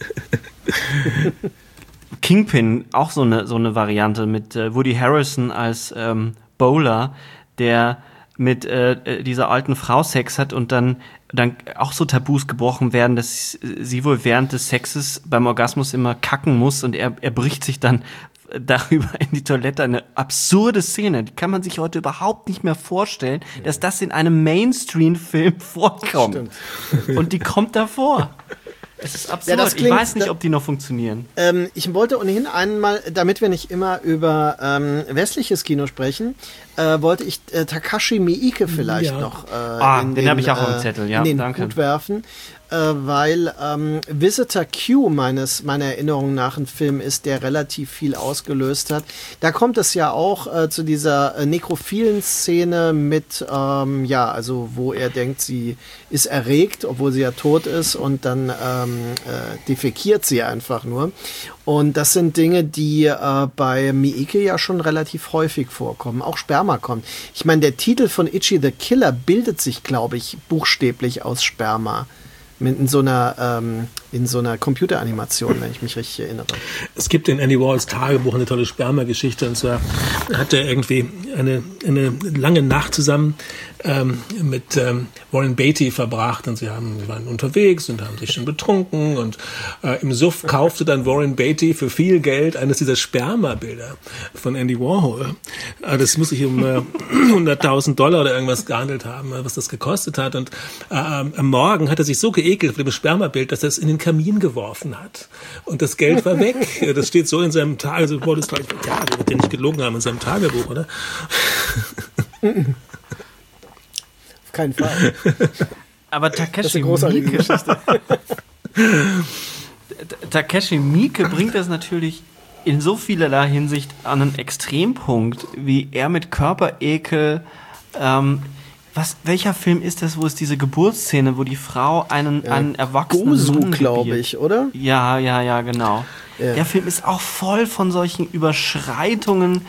S3: Kingpin, auch so eine Variante mit Woody Harrelson als Bowler, der mit dieser alten Frau Sex hat und dann auch so Tabus gebrochen werden, dass sie wohl während des Sexes beim Orgasmus immer kacken muss und er bricht sich dann darüber in die Toilette. Eine absurde Szene, die kann man sich heute überhaupt nicht mehr vorstellen, dass das in einem Mainstream-Film vorkommt.
S4: Stimmt.
S3: Und die kommt davor. Es ist absurd.
S4: Ja,
S3: ich weiß nicht, ob die noch funktionieren.
S4: Ich wollte ohnehin einmal, damit wir nicht immer über westliches Kino sprechen, wollte ich Takashi Miike vielleicht noch
S3: den habe ich auch auf dem Zettel, ja,
S4: in den
S3: danke.
S4: Hut werfen, weil Visitor Q meiner Erinnerung nach ein Film ist, der relativ viel ausgelöst hat. Da kommt es ja auch zu dieser nekrophilen Szene mit, also wo er denkt, sie ist erregt, obwohl sie ja tot ist und dann defekiert sie einfach nur. Und das sind Dinge, die bei Miike ja schon relativ häufig vorkommen. Auch Sperma kommt. Ich meine, der Titel von Ichi the Killer bildet sich, glaube ich, buchstäblich aus Sperma. In so einer Computeranimation, wenn ich mich richtig erinnere.
S5: Es gibt in Andy Warhols Tagebuch eine tolle Sperma-Geschichte. Und zwar hat er irgendwie eine lange Nacht zusammen mit Warren Beatty verbracht. Und sie waren unterwegs und haben sich schon betrunken. Und im Suff kaufte dann Warren Beatty für viel Geld eines dieser Sperma-Bilder von Andy Warhol. Das muss sich um $100.000 oder irgendwas gehandelt haben, was das gekostet hat. Und am Morgen hat er sich so geekelt von dem Spermabild, dass er es in den Kamin geworfen hat. Und das Geld war weg. Das steht so in seinem Tagebuch. Der wird ja nicht gelogen haben in seinem Tagebuch, oder?
S4: Auf keinen Fall.
S3: Aber Takashi Miike bringt das natürlich in so vielerlei Hinsicht an einen Extrempunkt, wie er mit Körperekel. Welcher Film ist das, wo es diese Geburtsszene, wo die Frau einen erwachsenen
S4: Gozu,
S3: Mann
S4: glaube ich, oder?
S3: Ja, genau. Ja. Der Film ist auch voll von solchen Überschreitungen.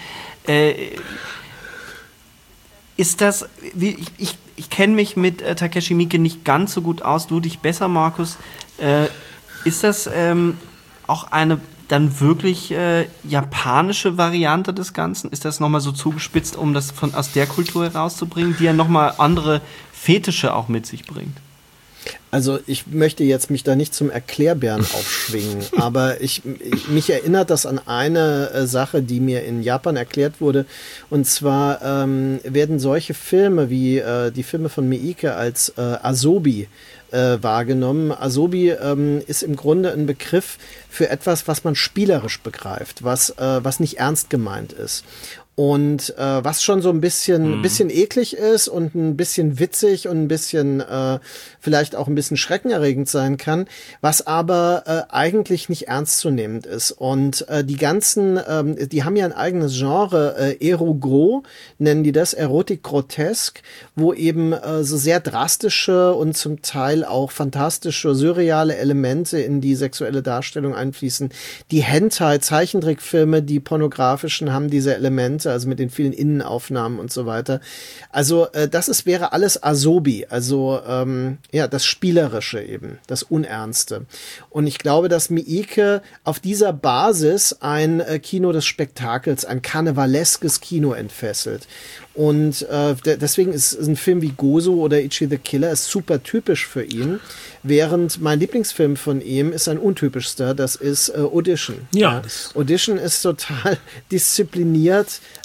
S3: Ist das, ich kenne mich mit Takashi Miike nicht ganz so gut aus, du dich besser, Markus. Ist das auch eine dann wirklich japanische Variante des Ganzen? Ist das nochmal so zugespitzt, um das aus der Kultur herauszubringen, die ja nochmal andere Fetische auch mit sich bringt?
S4: Also ich möchte jetzt mich da nicht zum Erklärbären aufschwingen, aber mich erinnert das an eine Sache, die mir in Japan erklärt wurde. Und zwar werden solche Filme wie die Filme von Miike als Asobi wahrgenommen. Asobi ist im Grunde ein Begriff für etwas, was man spielerisch begreift, was nicht ernst gemeint ist. Und was schon so ein bisschen eklig ist und ein bisschen witzig und ein bisschen vielleicht auch ein bisschen schreckenerregend sein kann, was aber eigentlich nicht ernstzunehmend ist. Und die haben ja ein eigenes Genre, Erogro nennen die das, Erotik grotesk, wo eben so sehr drastische und zum Teil auch fantastische, surreale Elemente in die sexuelle Darstellung einfließen. Die Hentai-Zeichentrickfilme, die pornografischen, haben diese Elemente, also mit den vielen Innenaufnahmen und so weiter. Also das wäre alles Asobi, also das Spielerische eben, das Unernste. Und ich glaube, dass Miike auf dieser Basis ein Kino des Spektakels, ein karnevaleskes Kino entfesselt. Und deswegen ist ein Film wie Gozu oder Ichi the Killer ist super typisch für ihn, während mein Lieblingsfilm von ihm ist ein untypischster, das ist Audition.
S5: Ja.
S4: Audition ist total diszipliniert,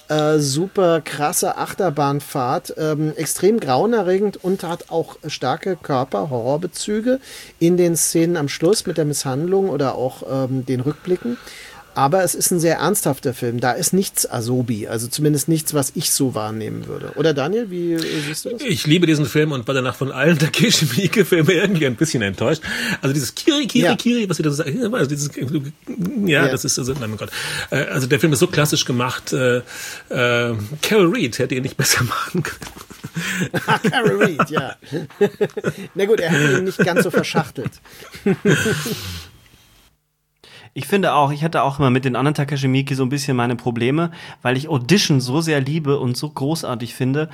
S4: super krasse Achterbahnfahrt, extrem grauenerregend und hat auch starke Körper-Horrorbezüge in den Szenen am Schluss mit der Misshandlung oder auch den Rückblicken. Aber es ist ein sehr ernsthafter Film. Da ist nichts Asobi, also zumindest nichts, was ich so wahrnehmen würde. Oder Daniel, wie siehst du das?
S5: Ich liebe diesen Film und war danach von allen Takeshi Miike-Filmen irgendwie ein bisschen enttäuscht. Also dieses Kiri, was sie da so sagen, also dieses, das ist, also, nein, mein Gott. Also der Film ist so klassisch gemacht. Carol Reed hätte ihn nicht besser machen können.
S4: Carol Reed, ja. Na gut, er hat ihn nicht ganz so verschachtelt.
S3: Ich finde auch, ich hatte auch immer mit den anderen Takashi Miike so ein bisschen meine Probleme, weil ich Audition so sehr liebe und so großartig finde.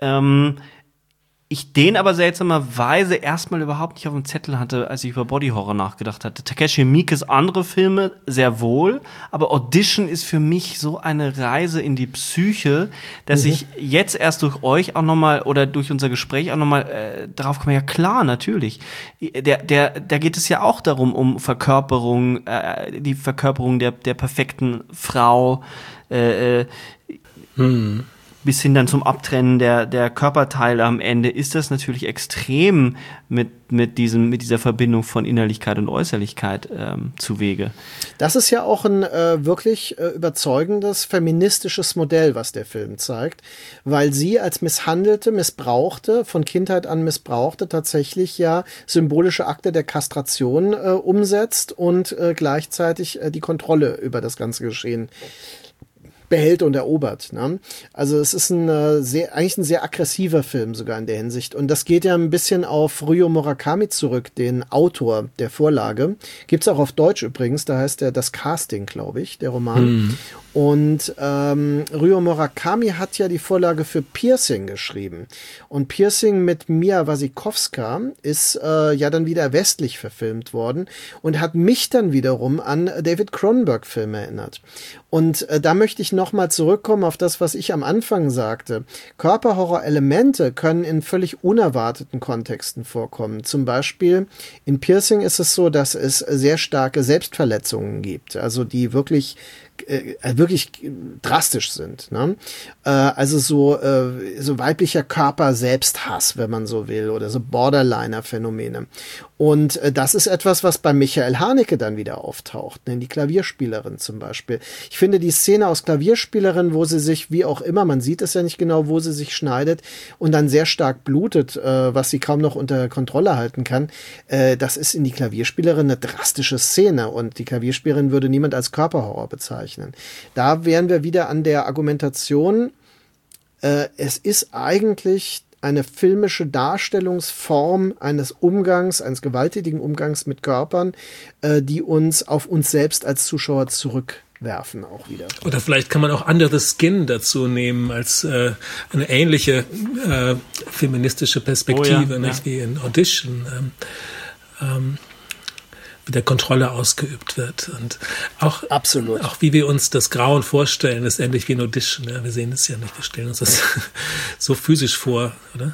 S3: Ich den aber seltsamerweise erstmal überhaupt nicht auf dem Zettel hatte, als ich über Body Horror nachgedacht hatte. Takashi Miikes andere Filme sehr wohl, aber Audition ist für mich so eine Reise in die Psyche, dass ich jetzt erst durch euch auch nochmal oder durch unser Gespräch auch nochmal darauf komme, ja klar, natürlich. Da geht es ja auch darum, um Verkörperung, die Verkörperung der perfekten Frau, bis hin dann zum Abtrennen der Körperteile am Ende, ist das natürlich extrem mit dieser Verbindung von Innerlichkeit und Äußerlichkeit zuwege.
S4: Das ist ja auch ein wirklich überzeugendes feministisches Modell, was der Film zeigt, weil sie als Misshandelte, Missbrauchte, von Kindheit an Missbrauchte, tatsächlich ja symbolische Akte der Kastration umsetzt und gleichzeitig die Kontrolle über das ganze Geschehen behält und erobert. Ne? Also es ist eigentlich ein sehr aggressiver Film sogar in der Hinsicht. Und das geht ja ein bisschen auf Ryuo Murakami zurück, den Autor der Vorlage. Gibt's auch auf Deutsch übrigens, da heißt der Das Casting, glaube ich, der Roman. Und Ryuo Murakami hat ja die Vorlage für Piercing geschrieben. Und Piercing mit Mia Wasikowska ist ja dann wieder westlich verfilmt worden und hat mich dann wiederum an David Cronenberg-Filme erinnert. Und da möchte ich nochmal zurückkommen auf das, was ich am Anfang sagte. Körperhorror-Elemente können in völlig unerwarteten Kontexten vorkommen. Zum Beispiel in Piercing ist es so, dass es sehr starke Selbstverletzungen gibt, also die wirklich drastisch sind. Ne? Also so weiblicher Körper-Selbsthass, wenn man so will, oder so Borderliner-Phänomene. Und das ist etwas, was bei Michael Haneke dann wieder auftaucht, ne? Die Klavierspielerin zum Beispiel. Ich finde die Szene aus Klavierspielerin, wo sie sich, wie auch immer, man sieht es ja nicht genau, wo sie sich schneidet und dann sehr stark blutet, was sie kaum noch unter Kontrolle halten kann, das ist in die Klavierspielerin eine drastische Szene und die Klavierspielerin würde niemand als Körperhorror bezeichnen. Da wären wir wieder an der Argumentation, es ist eigentlich eine filmische Darstellungsform eines gewalttätigen Umgangs mit Körpern, die uns auf uns selbst als Zuschauer zurückwerfen auch wieder.
S5: Oder vielleicht kann man auch Under the Skin dazu nehmen als eine ähnliche feministische Perspektive, nicht wie in Audition. Der Kontrolle ausgeübt wird und auch wie wir uns das Grauen vorstellen, ist ähnlich wie in Audition. Ja, wir sehen es ja nicht, wir stellen uns das so physisch vor, oder?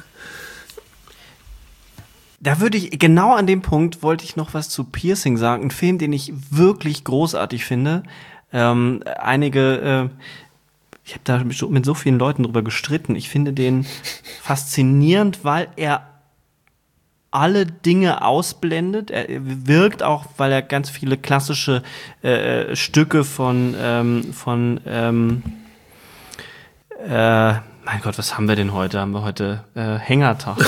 S3: Da genau an dem Punkt wollte ich noch was zu Piercing sagen. Ein Film, den ich wirklich großartig finde. Ich habe da mit so vielen Leuten drüber gestritten. Ich finde den faszinierend, weil er alle Dinge ausblendet. Er wirkt auch, weil er ganz viele klassische Stücke von mein Gott, was haben wir denn heute? Haben wir heute Hängertag?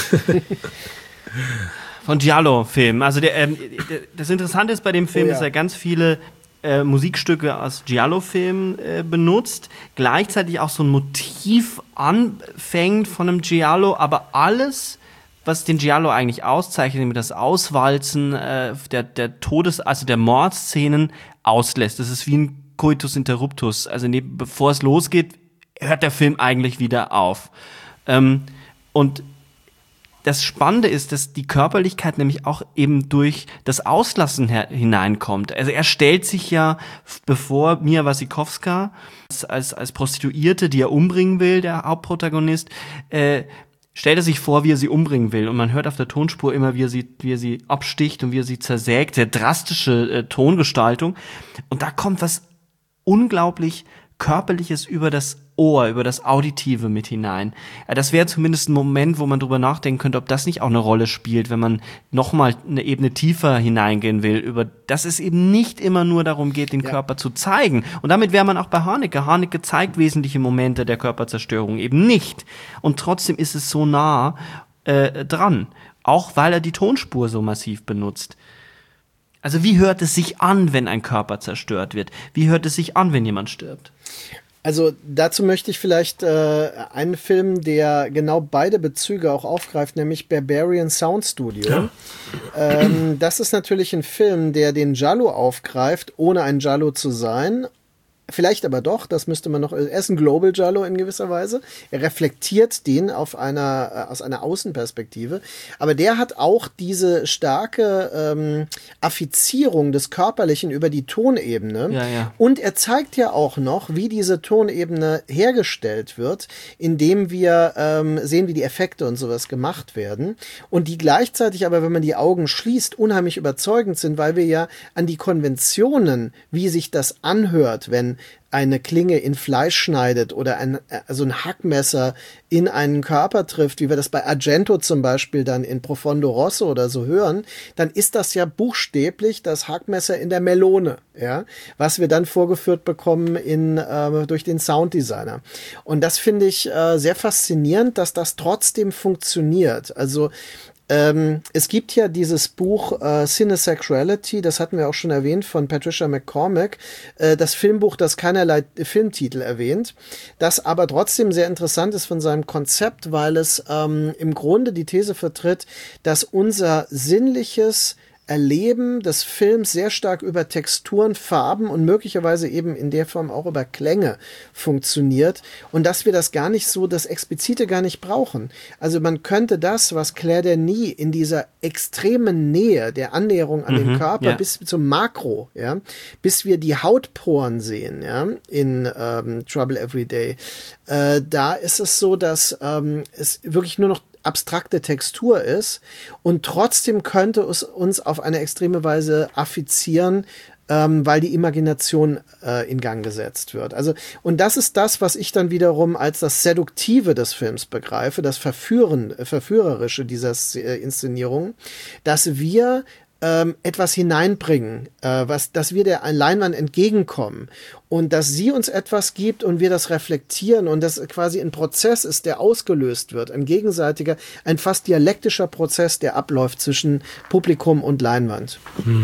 S3: Von Giallo-Filmen. Also das Interessante ist bei dem Film, dass er ganz viele Musikstücke aus Giallo-Filmen benutzt, gleichzeitig auch so ein Motiv anfängt von einem Giallo, aber alles, was den Giallo eigentlich auszeichnet, nämlich das Auswalzen der Mordszenen auslässt. Das ist wie ein Coitus Interruptus. Also bevor es losgeht, hört der Film eigentlich wieder auf. Und das Spannende ist, dass die Körperlichkeit nämlich auch eben durch das Auslassen hineinkommt. Also er stellt sich ja, bevor Mia Wasikowska als Prostituierte, die er umbringen will, der Hauptprotagonist, stellt er sich vor, wie er sie umbringen will. Und man hört auf der Tonspur immer, wie er sie absticht und wie er sie zersägt. Sehr drastische Tongestaltung. Und da kommt was unglaublich Körperliches über das Ohr, über das Auditive mit hinein. Ja, das wäre zumindest ein Moment, wo man drüber nachdenken könnte, ob das nicht auch eine Rolle spielt, wenn man nochmal eine Ebene tiefer hineingehen will, über dass es eben nicht immer nur darum geht, den Körper zu zeigen. Und damit wäre man auch bei Haneke. Haneke zeigt wesentliche Momente der Körperzerstörung eben nicht. Und trotzdem ist es so nah dran. Auch weil er die Tonspur so massiv benutzt. Also wie hört es sich an, wenn ein Körper zerstört wird? Wie hört es sich an, wenn jemand stirbt?
S4: Also dazu möchte ich vielleicht einen Film, der genau beide Bezüge auch aufgreift, nämlich Berberian Sound Studio. Ja. Das ist natürlich ein Film, der den Giallo aufgreift, ohne ein Giallo zu sein. Vielleicht aber doch, das müsste man noch, er ist ein Global Giallo in gewisser Weise. Er reflektiert den aus einer Außenperspektive. Aber der hat auch diese starke Affizierung des Körperlichen über die Tonebene.
S3: Ja, ja.
S4: Und er zeigt ja auch noch, wie diese Tonebene hergestellt wird, indem wir sehen, wie die Effekte und sowas gemacht werden. Und die gleichzeitig aber, wenn man die Augen schließt, unheimlich überzeugend sind, weil wir ja an die Konventionen, wie sich das anhört, wenn eine Klinge in Fleisch schneidet oder ein Hackmesser in einen Körper trifft, wie wir das bei Argento zum Beispiel dann in Profondo Rosso oder so hören, dann ist das ja buchstäblich das Hackmesser in der Melone, ja, was wir dann vorgeführt bekommen durch den Sounddesigner. Und das finde ich sehr faszinierend, dass das trotzdem funktioniert. Also es gibt ja dieses Buch Cinesexuality, das hatten wir auch schon erwähnt, von Patricia McCormack, das Filmbuch, das keinerlei Filmtitel erwähnt, das aber trotzdem sehr interessant ist von seinem Konzept, weil es im Grunde die These vertritt, dass unser sinnliches Erleben des Films sehr stark über Texturen, Farben und möglicherweise eben in der Form auch über Klänge funktioniert und dass wir das gar nicht so, das Explizite gar nicht brauchen. Also man könnte das, was Claire Denis in dieser extremen Nähe der Annäherung an den Körper bis zum Makro, ja, bis wir die Hautporen sehen, ja, in Trouble Every Day, da ist es so, dass es wirklich nur noch abstrakte Textur ist und trotzdem könnte es uns auf eine extreme Weise affizieren, weil die Imagination in Gang gesetzt wird. Also, und das ist das, was ich dann wiederum als das Seduktive des Films begreife, das Verführerische dieser Inszenierung, dass wir etwas hineinbringen, dass wir der Leinwand entgegenkommen und dass sie uns etwas gibt und wir das reflektieren und das quasi ein Prozess ist, der ausgelöst wird, ein gegenseitiger, ein fast dialektischer Prozess, der abläuft zwischen Publikum und Leinwand.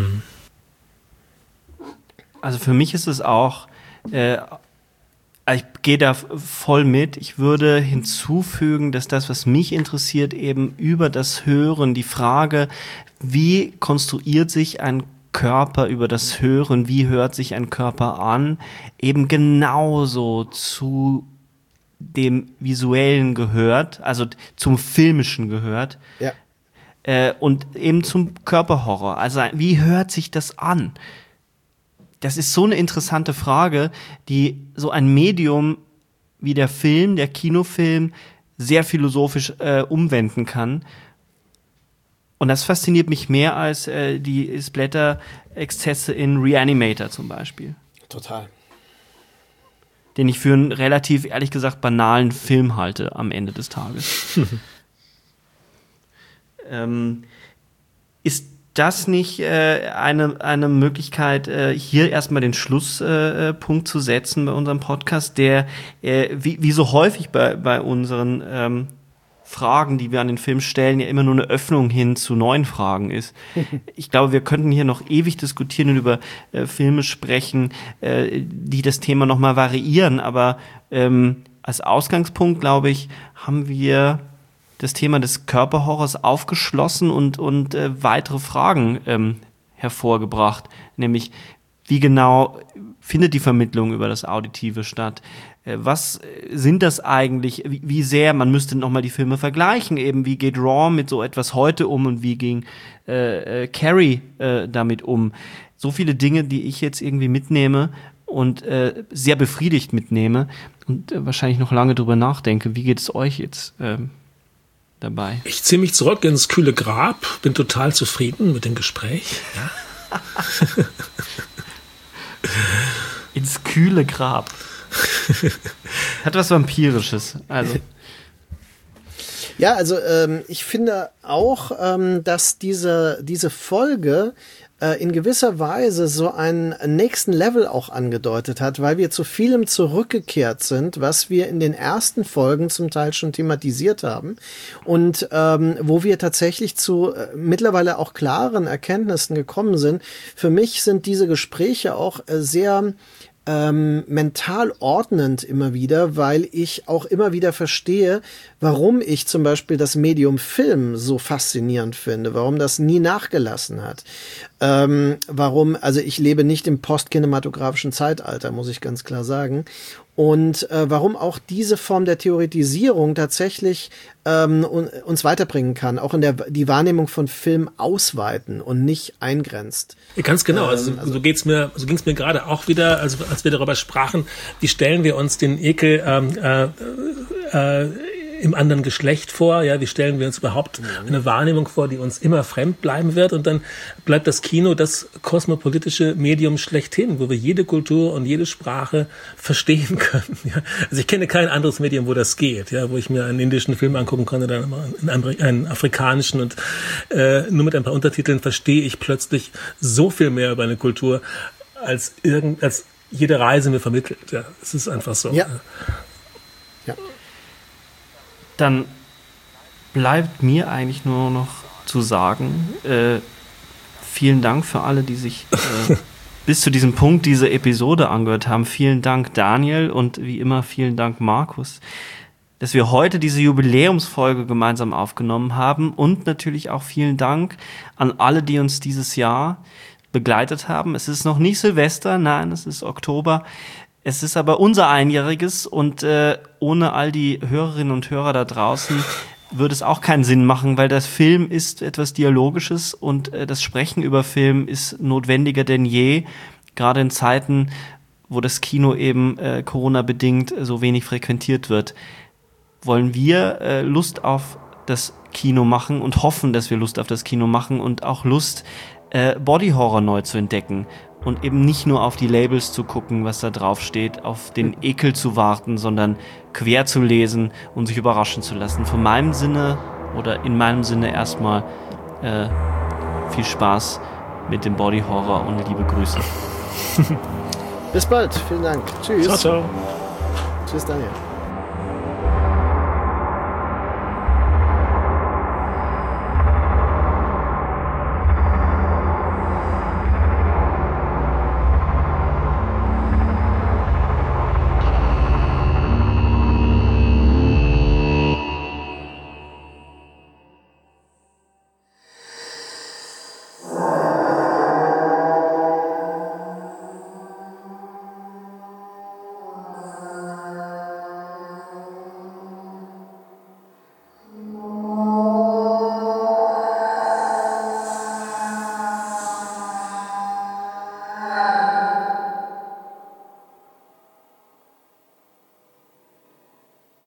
S3: Also für mich ist es auch, ich gehe da voll mit. Ich würde hinzufügen, dass das, was mich interessiert, eben über das Hören, die Frage, wie konstruiert sich ein Körper über das Hören, wie hört sich ein Körper an, eben genauso zu dem Visuellen gehört, also zum Filmischen gehört, und eben zum Körperhorror. Also wie hört sich das an? Das ist so eine interessante Frage, die so ein Medium wie der Film, der Kinofilm, sehr philosophisch umwenden kann. Und das fasziniert mich mehr als die Splatter-Exzesse in Reanimator zum Beispiel.
S4: Total.
S3: Den ich für einen relativ, ehrlich gesagt, banalen Film halte am Ende des Tages. Ist das nicht eine Möglichkeit, hier erstmal den Schlusspunkt zu setzen bei unserem Podcast, der wie so häufig bei unseren Fragen, die wir an den Film stellen, ja immer nur eine Öffnung hin zu neuen Fragen ist. Ich glaube, wir könnten hier noch ewig diskutieren und über Filme sprechen, die das Thema nochmal variieren, aber als Ausgangspunkt, glaube ich, haben wir das Thema des Körperhorrors aufgeschlossen und weitere Fragen hervorgebracht, nämlich wie genau findet die Vermittlung über das Auditive statt? Was sind das eigentlich? Wie sehr, man müsste nochmal die Filme vergleichen, eben wie geht Raw mit so etwas heute um und wie ging Carrie damit um? So viele Dinge, die ich jetzt irgendwie mitnehme und sehr befriedigt mitnehme und wahrscheinlich noch lange drüber nachdenke. Wie geht es euch jetzt dabei?
S5: Ich ziehe mich zurück ins kühle Grab, bin total zufrieden mit dem Gespräch. Ja.
S3: ins kühle Grab. Hat was Vampirisches. Also.
S4: Ja, also ich finde auch, dass diese Folge in gewisser Weise so einen nächsten Level auch angedeutet hat, weil wir zu vielem zurückgekehrt sind, was wir in den ersten Folgen zum Teil schon thematisiert haben und wo wir tatsächlich zu mittlerweile auch klaren Erkenntnissen gekommen sind. Für mich sind diese Gespräche auch sehr mental ordnend immer wieder, weil ich auch immer wieder verstehe, warum ich zum Beispiel das Medium Film so faszinierend finde, warum das nie nachgelassen hat. Warum, also ich lebe nicht im postkinematografischen Zeitalter, muss ich ganz klar sagen. Und warum auch diese Form der Theoretisierung tatsächlich uns weiterbringen kann, auch in die Wahrnehmung von Film ausweiten und nicht eingrenzt.
S5: Ganz genau, also so ging's mir gerade auch wieder, also als wir darüber sprachen, wie stellen wir uns den Ekel im anderen Geschlecht vor, ja, wie stellen wir uns überhaupt eine Wahrnehmung vor, die uns immer fremd bleiben wird, und dann bleibt das Kino das kosmopolitische Medium schlechthin, wo wir jede Kultur und jede Sprache verstehen können. Ja. Also ich kenne kein anderes Medium, wo das geht, ja, wo ich mir einen indischen Film angucken kann oder einen afrikanischen, und nur mit ein paar Untertiteln verstehe ich plötzlich so viel mehr über eine Kultur, als jede Reise mir vermittelt. Ja, es ist einfach so.
S4: Ja. Ja.
S3: Dann bleibt mir eigentlich nur noch zu sagen, vielen Dank für alle, die sich bis zu diesem Punkt diese Episode angehört haben. Vielen Dank, Daniel, und wie immer vielen Dank, Markus, dass wir heute diese Jubiläumsfolge gemeinsam aufgenommen haben, und natürlich auch vielen Dank an alle, die uns dieses Jahr begleitet haben. Es ist noch nicht Silvester, nein, es ist Oktober. Es ist aber unser Einjähriges, und ohne all die Hörerinnen und Hörer da draußen würde es auch keinen Sinn machen, weil das Film ist etwas Dialogisches, und das Sprechen über Film ist notwendiger denn je, gerade in Zeiten, wo das Kino eben Corona-bedingt so wenig frequentiert wird. Wollen wir Lust auf das Kino machen und hoffen, dass wir Lust auf das Kino machen und auch Lust, Body-Horror neu zu entdecken. Und eben nicht nur auf die Labels zu gucken, was da drauf steht, auf den Ekel zu warten, sondern quer zu lesen und sich überraschen zu lassen. In meinem Sinne erstmal viel Spaß mit dem Body Horror und liebe Grüße.
S4: Bis bald, vielen Dank. Tschüss.
S5: Ciao, ciao.
S4: Tschüss, Daniel.